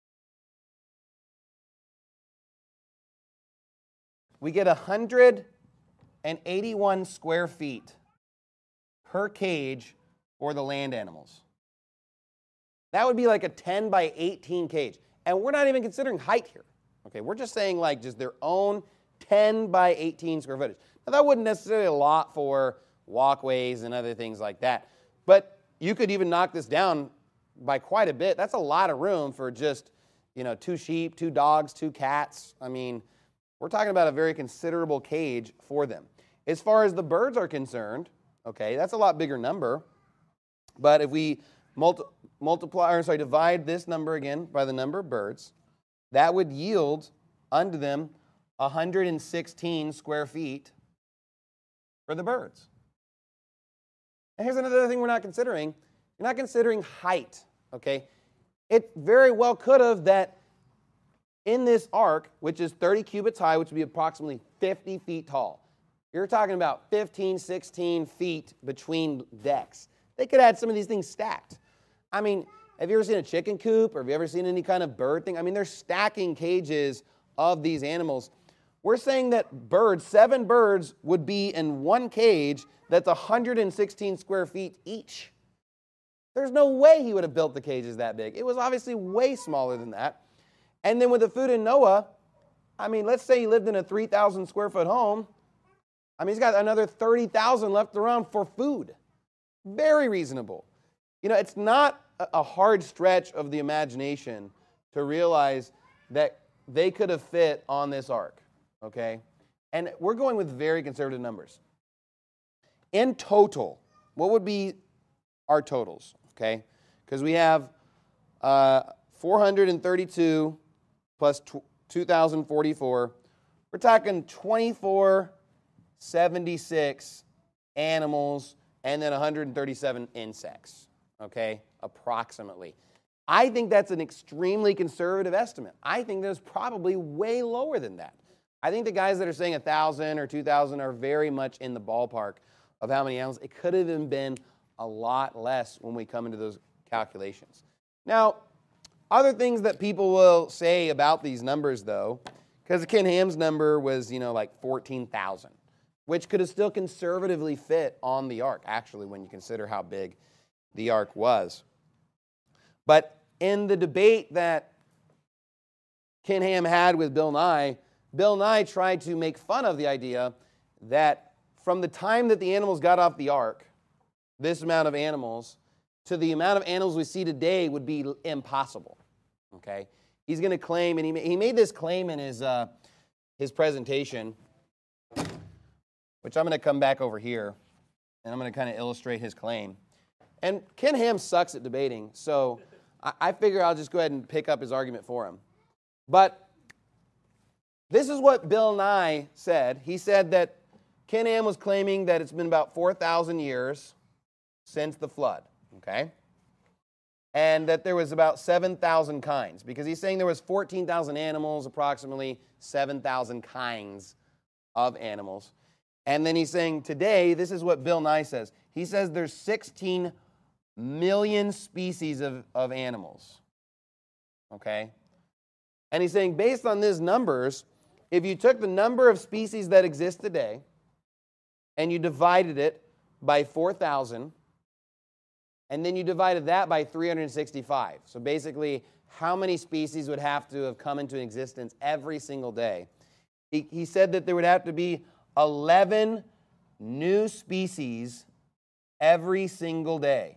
we get one hundred eighty-one square feet per cage for the land animals. That would be like a ten by eighteen cage. And we're not even considering height here. Okay, we're just saying like just their own ten by eighteen square footage. Now that wouldn't necessarily be a lot for walkways and other things like that. But you could even knock this down by quite a bit. That's a lot of room for just, you know, two sheep, two dogs, two cats. I mean, we're talking about a very considerable cage for them. As far as the birds are concerned, okay, that's a lot bigger number. But if we multi- multiply, or sorry, divide this number again by the number of birds, that would yield unto them one hundred sixteen square feet for the birds. And here's another thing we're not considering. You're not considering height, okay? It very well could have that in this ark, which is thirty cubits high, which would be approximately fifty feet tall. You're talking about fifteen, sixteen feet between decks. They could have had some of these things stacked. I mean, have you ever seen a chicken coop or have you ever seen any kind of bird thing? I mean, they're stacking cages of these animals. We're saying that birds, seven birds, would be in one cage that's one hundred sixteen square feet each. There's no way he would have built the cages that big. It was obviously way smaller than that. And then with the food in Noah, I mean, let's say he lived in a three thousand square foot home. I mean, he's got another thirty thousand left around for food. Very reasonable. You know, it's not a hard stretch of the imagination to realize that they could have fit on this ark, okay? And we're going with very conservative numbers. In total, what would be our totals, okay? Because we have uh, four hundred thirty-two plus two thousand forty-four. We're talking twenty-four seventy-six animals and then one hundred thirty-seven insects, okay, approximately. I think that's an extremely conservative estimate. I think there's probably way lower than that. I think the guys that are saying one thousand or two thousand are very much in the ballpark of how many animals. It could have even been a lot less when we come into those calculations. Now, other things that people will say about these numbers, though, because Ken Ham's number was, you know, like fourteen thousand, which could have still conservatively fit on the ark, actually, when you consider how big the ark was. But in the debate that Ken Ham had with Bill Nye, Bill Nye tried to make fun of the idea that from the time that the animals got off the ark, this amount of animals, to the amount of animals we see today would be impossible. Okay? He's going to claim, and he, he made this claim in his, uh, his presentation, which I'm going to come back over here, and I'm going to kind of illustrate his claim. And Ken Ham sucks at debating, so I, I figure I'll just go ahead and pick up his argument for him. But this is what Bill Nye said. He said that Ken Ham was claiming that it's been about four thousand years since the flood, okay? And that there was about seven thousand kinds, because he's saying there was fourteen thousand animals, approximately seven thousand kinds of animals. And then he's saying today, this is what Bill Nye says. He says there's sixteen million species of, of animals, okay? And he's saying based on these numbers, if you took the number of species that exist today and you divided it by four thousand, and then you divided that by three hundred sixty-five. So basically, how many species would have to have come into existence every single day? He, he said that there would have to be eleven new species every single day.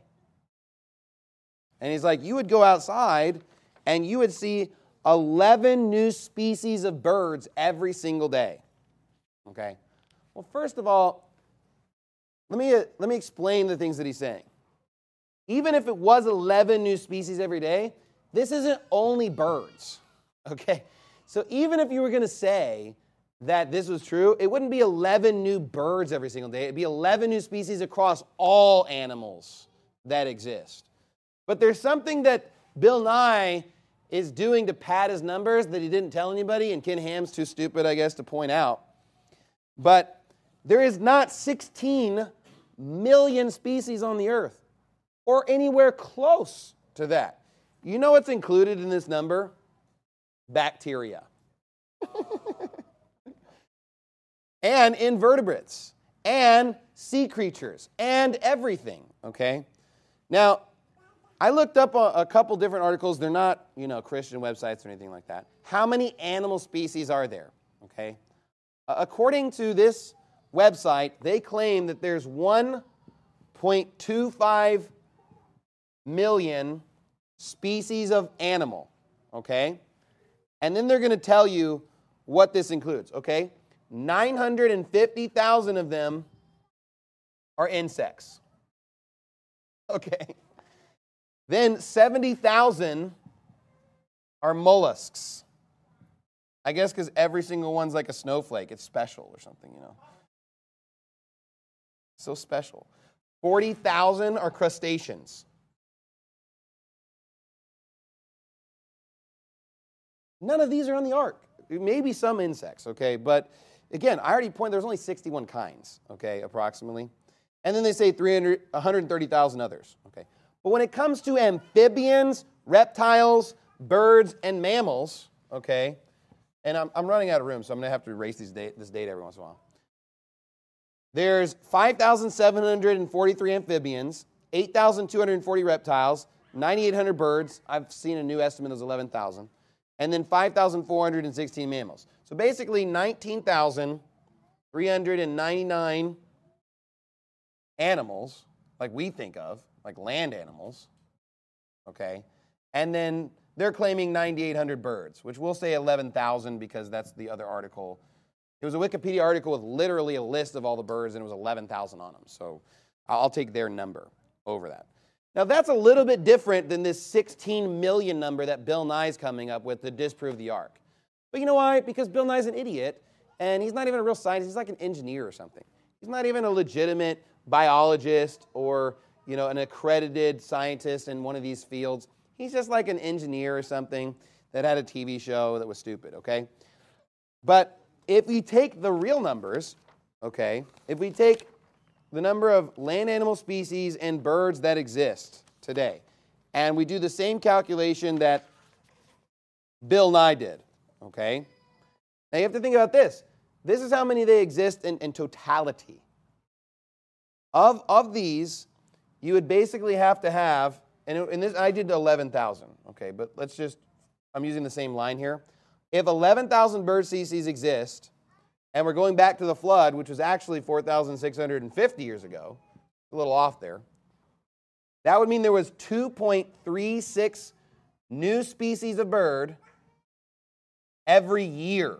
And he's like, you would go outside and you would see eleven new species of birds every single day. Okay? Well, first of all, let me, uh, let me explain the things that he's saying. Even if it was eleven new species every day, this isn't only birds. Okay? So even if you were going to say that this was true, it wouldn't be eleven new birds every single day. It'd be eleven new species across all animals that exist. But there's something that Bill Nye is doing to pad his numbers that he didn't tell anybody, and Ken Ham's too stupid, I guess, to point out. But there is not sixteen million species on the earth, or anywhere close to that. You know what's included in this number? Bacteria. And invertebrates, and sea creatures, and everything, okay? Now, I looked up a, a couple different articles. They're not, you know, Christian websites or anything like that. How many animal species are there, okay? Uh, according to this website, they claim that there's one point two five million species of animal, okay? And then they're going to tell you what this includes, okay? nine hundred fifty thousand of them are insects. Okay. Then seventy thousand are mollusks. I guess because every single one's like a snowflake. It's special or something, you know. So special. forty thousand are crustaceans. None of these are on the ark. Maybe some insects, okay? But again, I already pointed, there's only sixty-one kinds, okay, approximately. And then they say three hundred, one hundred thirty thousand others, okay? But when it comes to amphibians, reptiles, birds, and mammals, okay, and I'm, I'm running out of room, so I'm going to have to erase these date, this data every once in a while. There's five thousand seven hundred forty-three amphibians, eight thousand two hundred forty reptiles, nine thousand eight hundred birds. I've seen a new estimate of eleven thousand. And then five thousand four hundred sixteen mammals. So basically nineteen thousand three hundred ninety-nine animals, like we think of, like land animals, okay? And then they're claiming nine thousand eight hundred birds, which we'll say eleven thousand because that's the other article. It was a Wikipedia article with literally a list of all the birds, and it was eleven thousand on them. So I'll take their number over that. Now, that's a little bit different than this sixteen million number that Bill Nye's coming up with to disprove the ark. But you know why? Because Bill Nye's an idiot, and he's not even a real scientist. He's like an engineer or something. He's not even a legitimate biologist or, you know, an accredited scientist in one of these fields. He's just like an engineer or something that had a T V show that was stupid, okay? But if we take the real numbers, okay, if we take the number of land animal species and birds that exist today, and we do the same calculation that Bill Nye did, okay? Now you have to think about this. This is how many they exist in, in totality. Of, of these, you would basically have to have, and in this I did eleven thousand, okay, but let's just, I'm using the same line here. If eleven thousand bird species exist, and we're going back to the flood, which was actually four thousand six hundred fifty years ago, a little off there, that would mean there was two point three six new species of bird every year.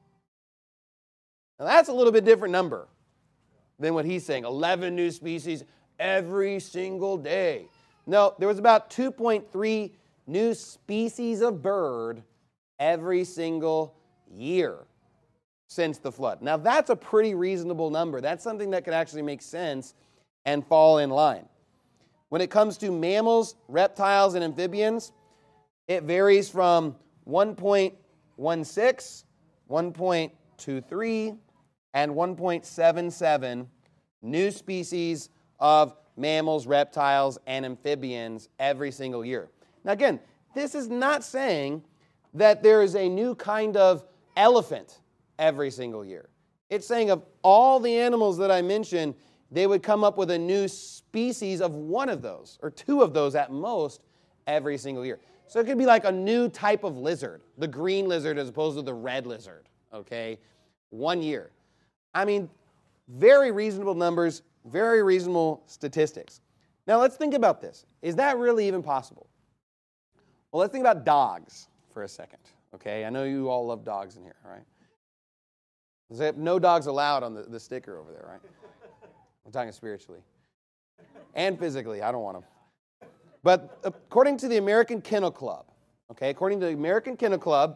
Now that's a little bit different number than what he's saying, eleven new species every single day. No, there was about two point three new species of bird every single year since the flood. Now that's a pretty reasonable number. That's something that could actually make sense and fall in line. When it comes to mammals, reptiles, and amphibians, it varies from one point one six, one point two three, and one point seven seven new species of mammals, reptiles, and amphibians every single year. Now again, this is not saying that there is a new kind of elephant every single year. It's saying of all the animals that I mentioned, they would come up with a new species of one of those, or two of those at most, every single year. So it could be like a new type of lizard, the green lizard as opposed to the red lizard, okay? One year. I mean, very reasonable numbers, very reasonable statistics. Now let's think about this. Is that really even possible? Well, let's think about dogs for a second, okay? I know you all love dogs in here, all right? There's no dogs allowed on the, the sticker over there, right? I'm talking spiritually. And physically, I don't want them. But according to the American Kennel Club, okay, according to the American Kennel Club,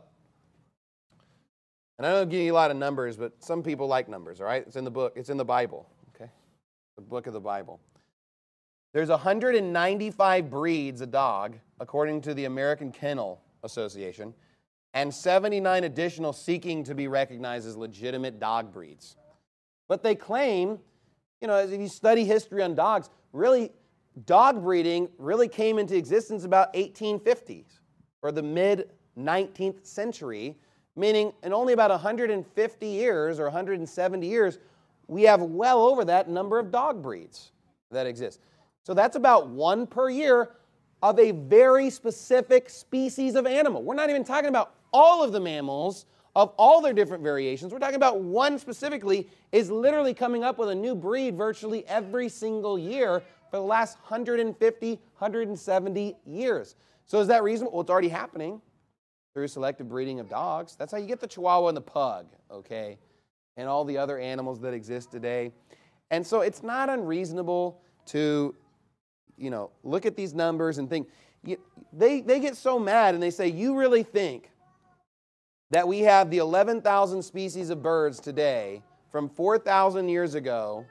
and I don't give you a lot of numbers, but some people like numbers, all right? It's in the book. It's in the Bible, okay? The book of the Bible. There's one hundred ninety-five breeds of dog, according to the American Kennel Association, and seventy-nine additional seeking to be recognized as legitimate dog breeds. But they claim, you know, if you study history on dogs, really, dog breeding really came into existence about eighteen fifties, or the mid nineteenth century, meaning in only about one hundred fifty years or one hundred seventy years, we have well over that number of dog breeds that exist. So that's about one per year of a very specific species of animal. We're not even talking about all of the mammals of all their different variations. We're talking about one specifically is literally coming up with a new breed virtually every single year for the last one hundred fifty, one hundred seventy years. So is that reasonable? Well, it's already happening through selective breeding of dogs. That's how you get the Chihuahua and the Pug, okay, and all the other animals that exist today. And so it's not unreasonable to, you know, look at these numbers and think, you, they, they get so mad and they say, you really think that we have the eleven thousand species of birds today from four thousand years ago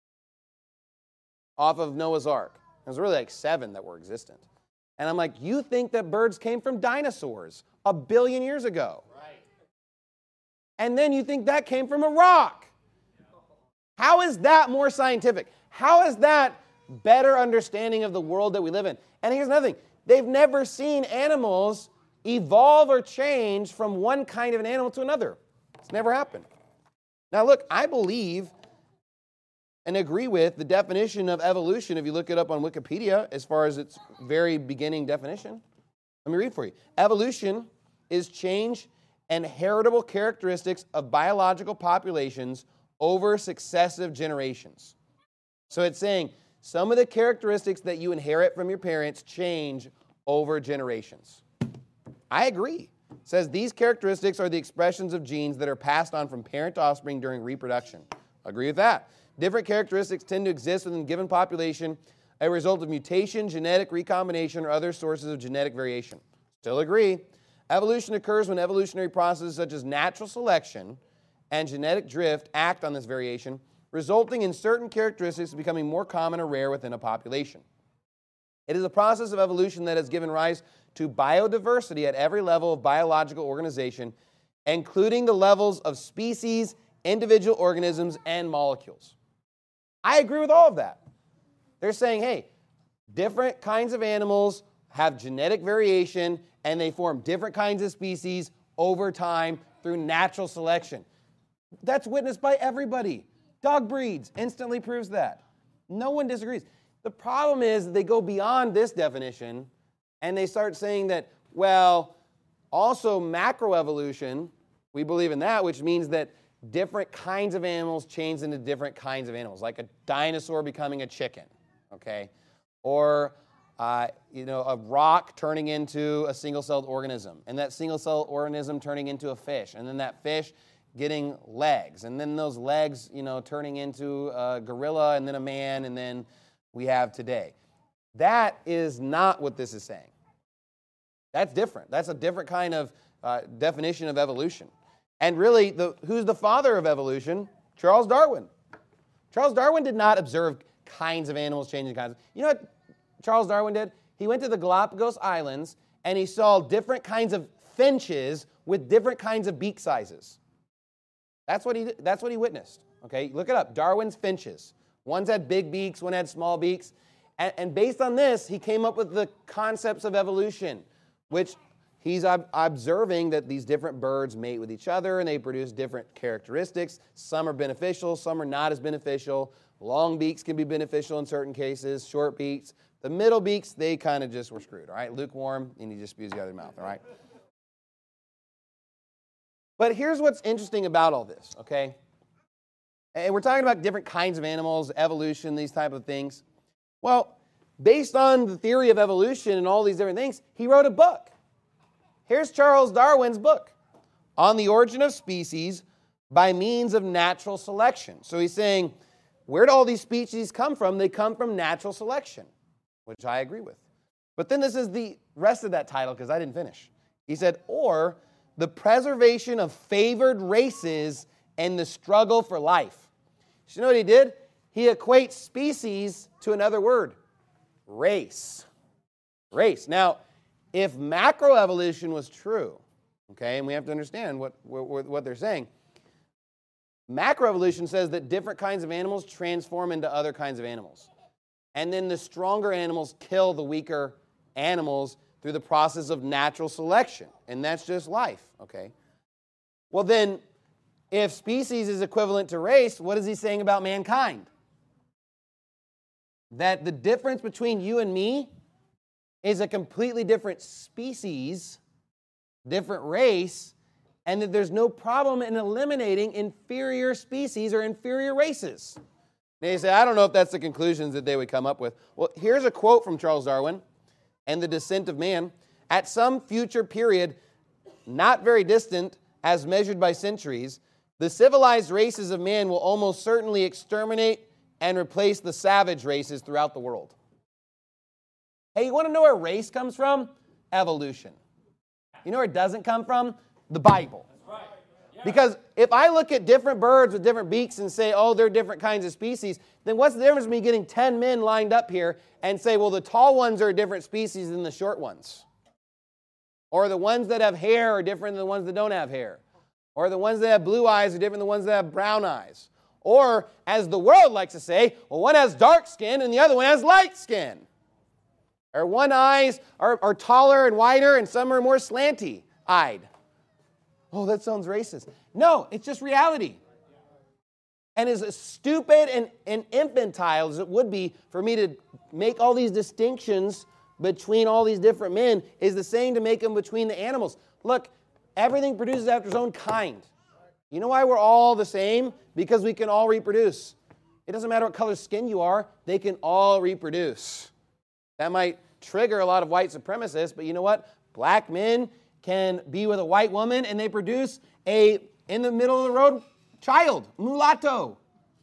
off of Noah's Ark? There's really like seven that were existent. And I'm like, you think that birds came from dinosaurs a billion years ago? Right. And then you think that came from a rock. How is that more scientific? How is that better understanding of the world that we live in? And here's another thing. They've never seen animals evolve or change from one kind of an animal to another. It's never happened. Now look, I believe and agree with the definition of evolution if you look it up on Wikipedia as far as its very beginning definition. Let me read for you. Evolution is change and heritable characteristics of biological populations over successive generations. So it's saying some of the characteristics that you inherit from your parents change over generations. I agree. It says these characteristics are the expressions of genes that are passed on from parent to offspring during reproduction. I agree with that. Different characteristics tend to exist within a given population as a result of mutation, genetic recombination, or other sources of genetic variation. Still agree. Evolution occurs when evolutionary processes such as natural selection and genetic drift act on this variation, resulting in certain characteristics becoming more common or rare within a population. It is a process of evolution that has given rise to biodiversity at every level of biological organization, including the levels of species, individual organisms, and molecules. I agree with all of that. They're saying, hey, different kinds of animals have genetic variation, and they form different kinds of species over time through natural selection. That's witnessed by everybody. Dog breeds instantly proves that. No one disagrees. The problem is they go beyond this definition, and they start saying that, well, also macroevolution, we believe in that, which means that different kinds of animals change into different kinds of animals, like a dinosaur becoming a chicken, okay? Or, uh, you know, a rock turning into a single-celled organism, and that single-celled organism turning into a fish, and then that fish getting legs, and then those legs, you know, turning into a gorilla, and then a man, and then we have today. That is not what this is saying. That's different. That's a different kind of uh, definition of evolution. And really, the, who's the father of evolution? Charles Darwin. Charles Darwin did not observe kinds of animals changing kinds. You know what Charles Darwin did? He went to the Galapagos Islands, and he saw different kinds of finches with different kinds of beak sizes. That's what he, that's what he witnessed. Okay, look it up. Darwin's finches. One's had big beaks, one had small beaks. And, and based on this, he came up with the concepts of evolution, which he's ob- observing that these different birds mate with each other and they produce different characteristics. Some are beneficial, some are not as beneficial. Long beaks can be beneficial in certain cases, short beaks. The middle beaks, they kind of just were screwed, all right? Lukewarm, and he just spews you out of your mouth, all right? But here's what's interesting about all this, okay? And we're talking about different kinds of animals, evolution, these type of things. Well, based on the theory of evolution and all these different things, he wrote a book. Here's Charles Darwin's book, On the Origin of Species by Means of Natural Selection. So he's saying, where do all these species come from? They come from natural selection, which I agree with. But then this is the rest of that title, because I didn't finish. He said, or the preservation of favored races and the struggle for life. So you know what he did? He equates species to another word, race. Race. Now, if macroevolution was true, okay, and we have to understand what, what, what they're saying, macroevolution says that different kinds of animals transform into other kinds of animals. And then the stronger animals kill the weaker animals through the process of natural selection. And that's just life, okay? Well then, if species is equivalent to race, what is he saying about mankind? That the difference between you and me is a completely different species, different race, and that there's no problem in eliminating inferior species or inferior races. And you say, I don't know if that's the conclusions that they would come up with. Well, here's a quote from Charles Darwin and The Descent of Man. At some future period, not very distant, as measured by centuries, the civilized races of man will almost certainly exterminate and replace the savage races throughout the world. Hey, you want to know where race comes from? Evolution. You know where it doesn't come from? The Bible. Because if I look at different birds with different beaks and say, oh, they're different kinds of species, then what's the difference between me getting ten men lined up here and say, well, the tall ones are a different species than the short ones? Or the ones that have hair are different than the ones that don't have hair? Or the ones that have blue eyes are different than the ones that have brown eyes? Or, as the world likes to say, well, one has dark skin and the other one has light skin. Or one eyes are, are taller and wider and some are more slanty-eyed. Oh, that sounds racist. No, it's just reality. And as stupid and, and infantile as it would be for me to make all these distinctions between all these different men, is the same to make them between the animals. Look, everything produces after its own kind. You know why we're all the same? Because we can all reproduce. It doesn't matter what color skin you are, they can all reproduce. That might trigger a lot of white supremacists, but you know what? Black men can be with a white woman and they produce a in the middle of the road child, mulatto.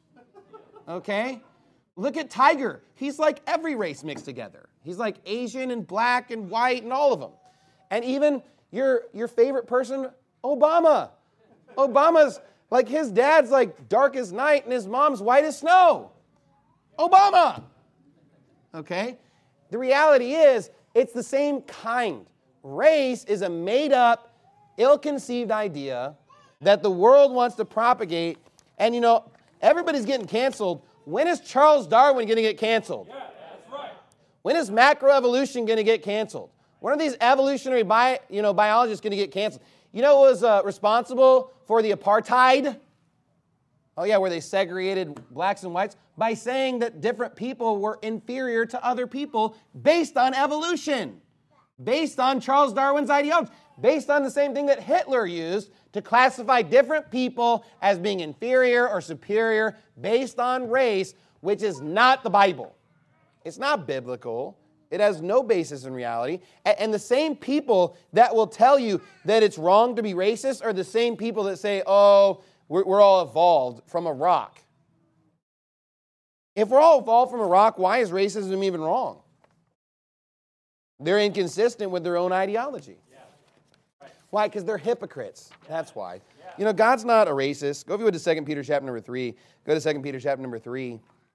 Okay? Look at Tiger. He's like every race mixed together. He's like Asian and black and white and all of them. And even your, your favorite person, Obama. Obama's Like his dad's like dark as night and his mom's white as snow. Obama. Okay? The reality is, it's the same kind. Race is a made-up, ill-conceived idea that the world wants to propagate. And, you know, everybody's getting canceled. When is Charles Darwin going to get canceled? Yeah, that's right. When is macroevolution going to get canceled? When are these evolutionary bi- you know, biologists going to get canceled? You know who was uh, responsible for the apartheid? Oh, yeah, where they segregated blacks and whites? By saying that different people were inferior to other people based on evolution, based on Charles Darwin's ideology, based on the same thing that Hitler used to classify different people as being inferior or superior based on race, which is not the Bible. It's not biblical. It has no basis in reality. And the same people that will tell you that it's wrong to be racist are the same people that say, oh, we're all evolved from a rock. If we're all evolved from a rock, why is racism even wrong? They're inconsistent with their own ideology. Yeah. Right. Why? Because they're hypocrites. That's why. Yeah. You know, God's not a racist. Go if you would to Second Peter chapter number three. Go to Second Peter chapter number three.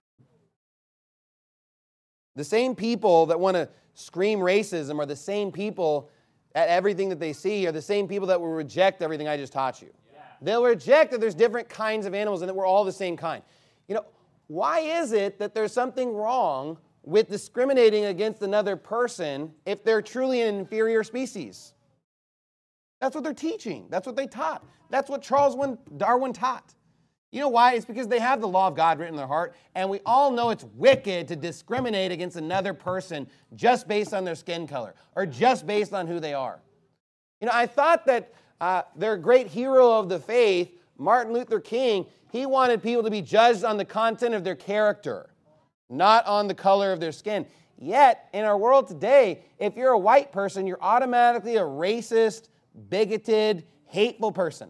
The same people that want to scream racism are the same people at everything that they see are the same people that will reject everything I just taught you. Yeah. They'll reject that there's different kinds of animals and that we're all the same kind. You know, why is it that there's something wrong with discriminating against another person if they're truly an inferior species? That's what they're teaching. That's what they taught. That's what Charles Darwin taught. You know why? It's because they have the law of God written in their heart, and we all know it's wicked to discriminate against another person just based on their skin color or just based on who they are. You know, I thought that uh, their great hero of the faith, Martin Luther King, he wanted people to be judged on the content of their character, not on the color of their skin. Yet, in our world today, if you're a white person, you're automatically a racist, bigoted, hateful person.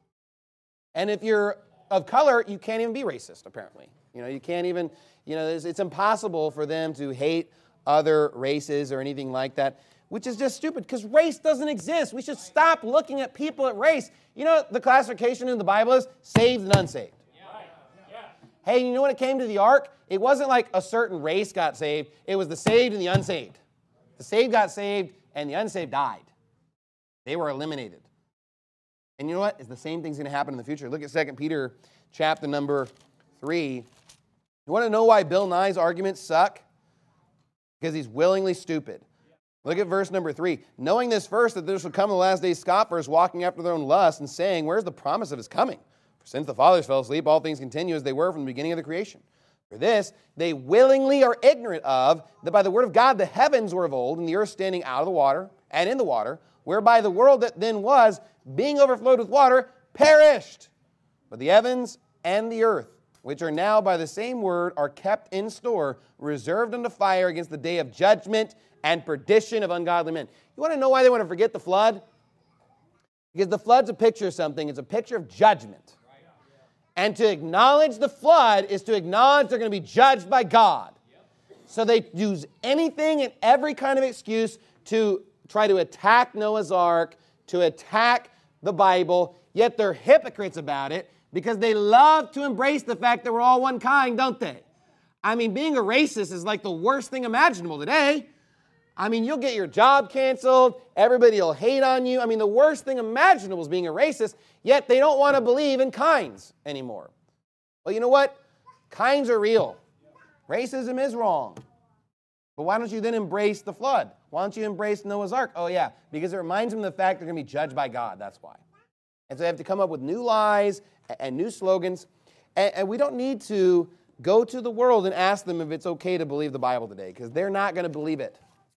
And if you're of color, you can't even be racist, apparently. You know, you can't even, you know, it's, it's impossible for them to hate other races or anything like that, which is just stupid because race doesn't exist. We should stop looking at people at race. You know, the classification in the Bible is saved and unsaved. Yeah. Yeah. Hey, you know when it came to the ark, it wasn't like a certain race got saved. It was the saved and the unsaved. The saved got saved and the unsaved died. They were eliminated. And you know what? It's the same thing's going to happen in the future. Look at Second Peter chapter number three. You want to know why Bill Nye's arguments suck? Because he's willingly stupid. Look at verse number three. Knowing this first, that there shall come in the last days scoffers, walking after their own lusts, and saying, where's the promise of his coming? For since the fathers fell asleep, all things continue as they were from the beginning of the creation. For this, they willingly are ignorant of, that by the word of God the heavens were of old, and the earth standing out of the water, and in the water, whereby the world that then was, being overflowed with water, perished. But the heavens and the earth, which are now by the same word, are kept in store, reserved unto fire against the day of judgment and perdition of ungodly men. You want to know why they want to forget the flood? Because the flood's a picture of something. It's a picture of judgment. And to acknowledge the flood is to acknowledge they're going to be judged by God. So they use anything and every kind of excuse to try to attack Noah's Ark, to attack the Bible, yet they're hypocrites about it because they love to embrace the fact that we're all one kind, don't they? I mean, being a racist is like the worst thing imaginable today. I mean, you'll get your job canceled, everybody will hate on you. I mean, the worst thing imaginable is being a racist, yet they don't want to believe in kinds anymore. Well, you know what? Kinds are real. Racism is wrong. But why don't you then embrace the flood? Why don't you embrace Noah's Ark? Oh, yeah, because it reminds them of the fact they're going to be judged by God. That's why. And so they have to come up with new lies and new slogans. And we don't need to go to the world and ask them if it's okay to believe the Bible today, because they're not going to believe it.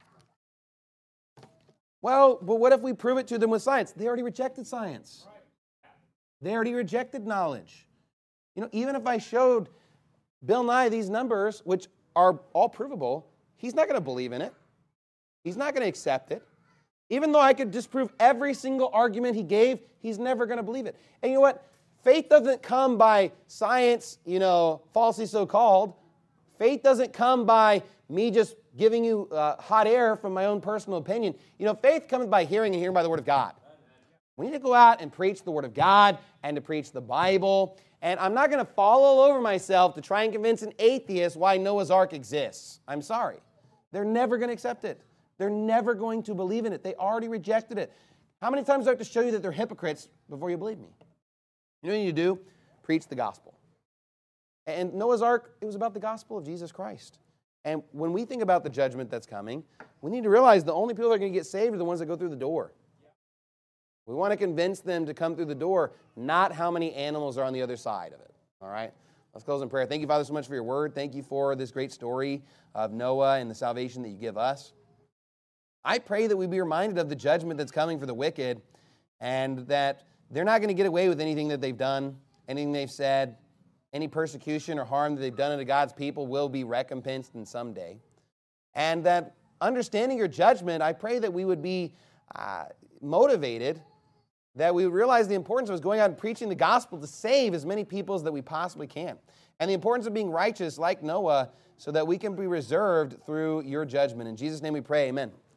Well, but what if we prove it to them with science? They already rejected science. They already rejected knowledge. You know, even if I showed Bill Nye these numbers, which are all provable, he's not going to believe in it. He's not going to accept it. Even though I could disprove every single argument he gave, he's never going to believe it. And you know what? Faith doesn't come by science, you know, falsely so-called. Faith doesn't come by me just giving you uh, hot air from my own personal opinion. You know, faith comes by hearing and hearing by the word of God. We need to go out and preach the Word of God and to preach the Bible. And I'm not going to fall all over myself to try and convince an atheist why Noah's Ark exists. I'm sorry. They're never going to accept it. They're never going to believe in it. They already rejected it. How many times do I have to show you that they're hypocrites before you believe me? You know what you do? Preach the gospel. And Noah's Ark, it was about the gospel of Jesus Christ. And when we think about the judgment that's coming, we need to realize the only people that are going to get saved are the ones that go through the door. We want to convince them to come through the door, not how many animals are on the other side of it. All right? Let's close in prayer. Thank you, Father, so much for your word. Thank you for this great story of Noah and the salvation that you give us. I pray that we be reminded of the judgment that's coming for the wicked and that they're not going to get away with anything that they've done, anything they've said. Any persecution or harm that they've done unto God's people will be recompensed in some day. And that understanding your judgment, I pray that we would be uh, motivated, that we would realize the importance of us going out and preaching the gospel to save as many people as that we possibly can. And the importance of being righteous like Noah so that we can be reserved through your judgment. In Jesus' name we pray, amen.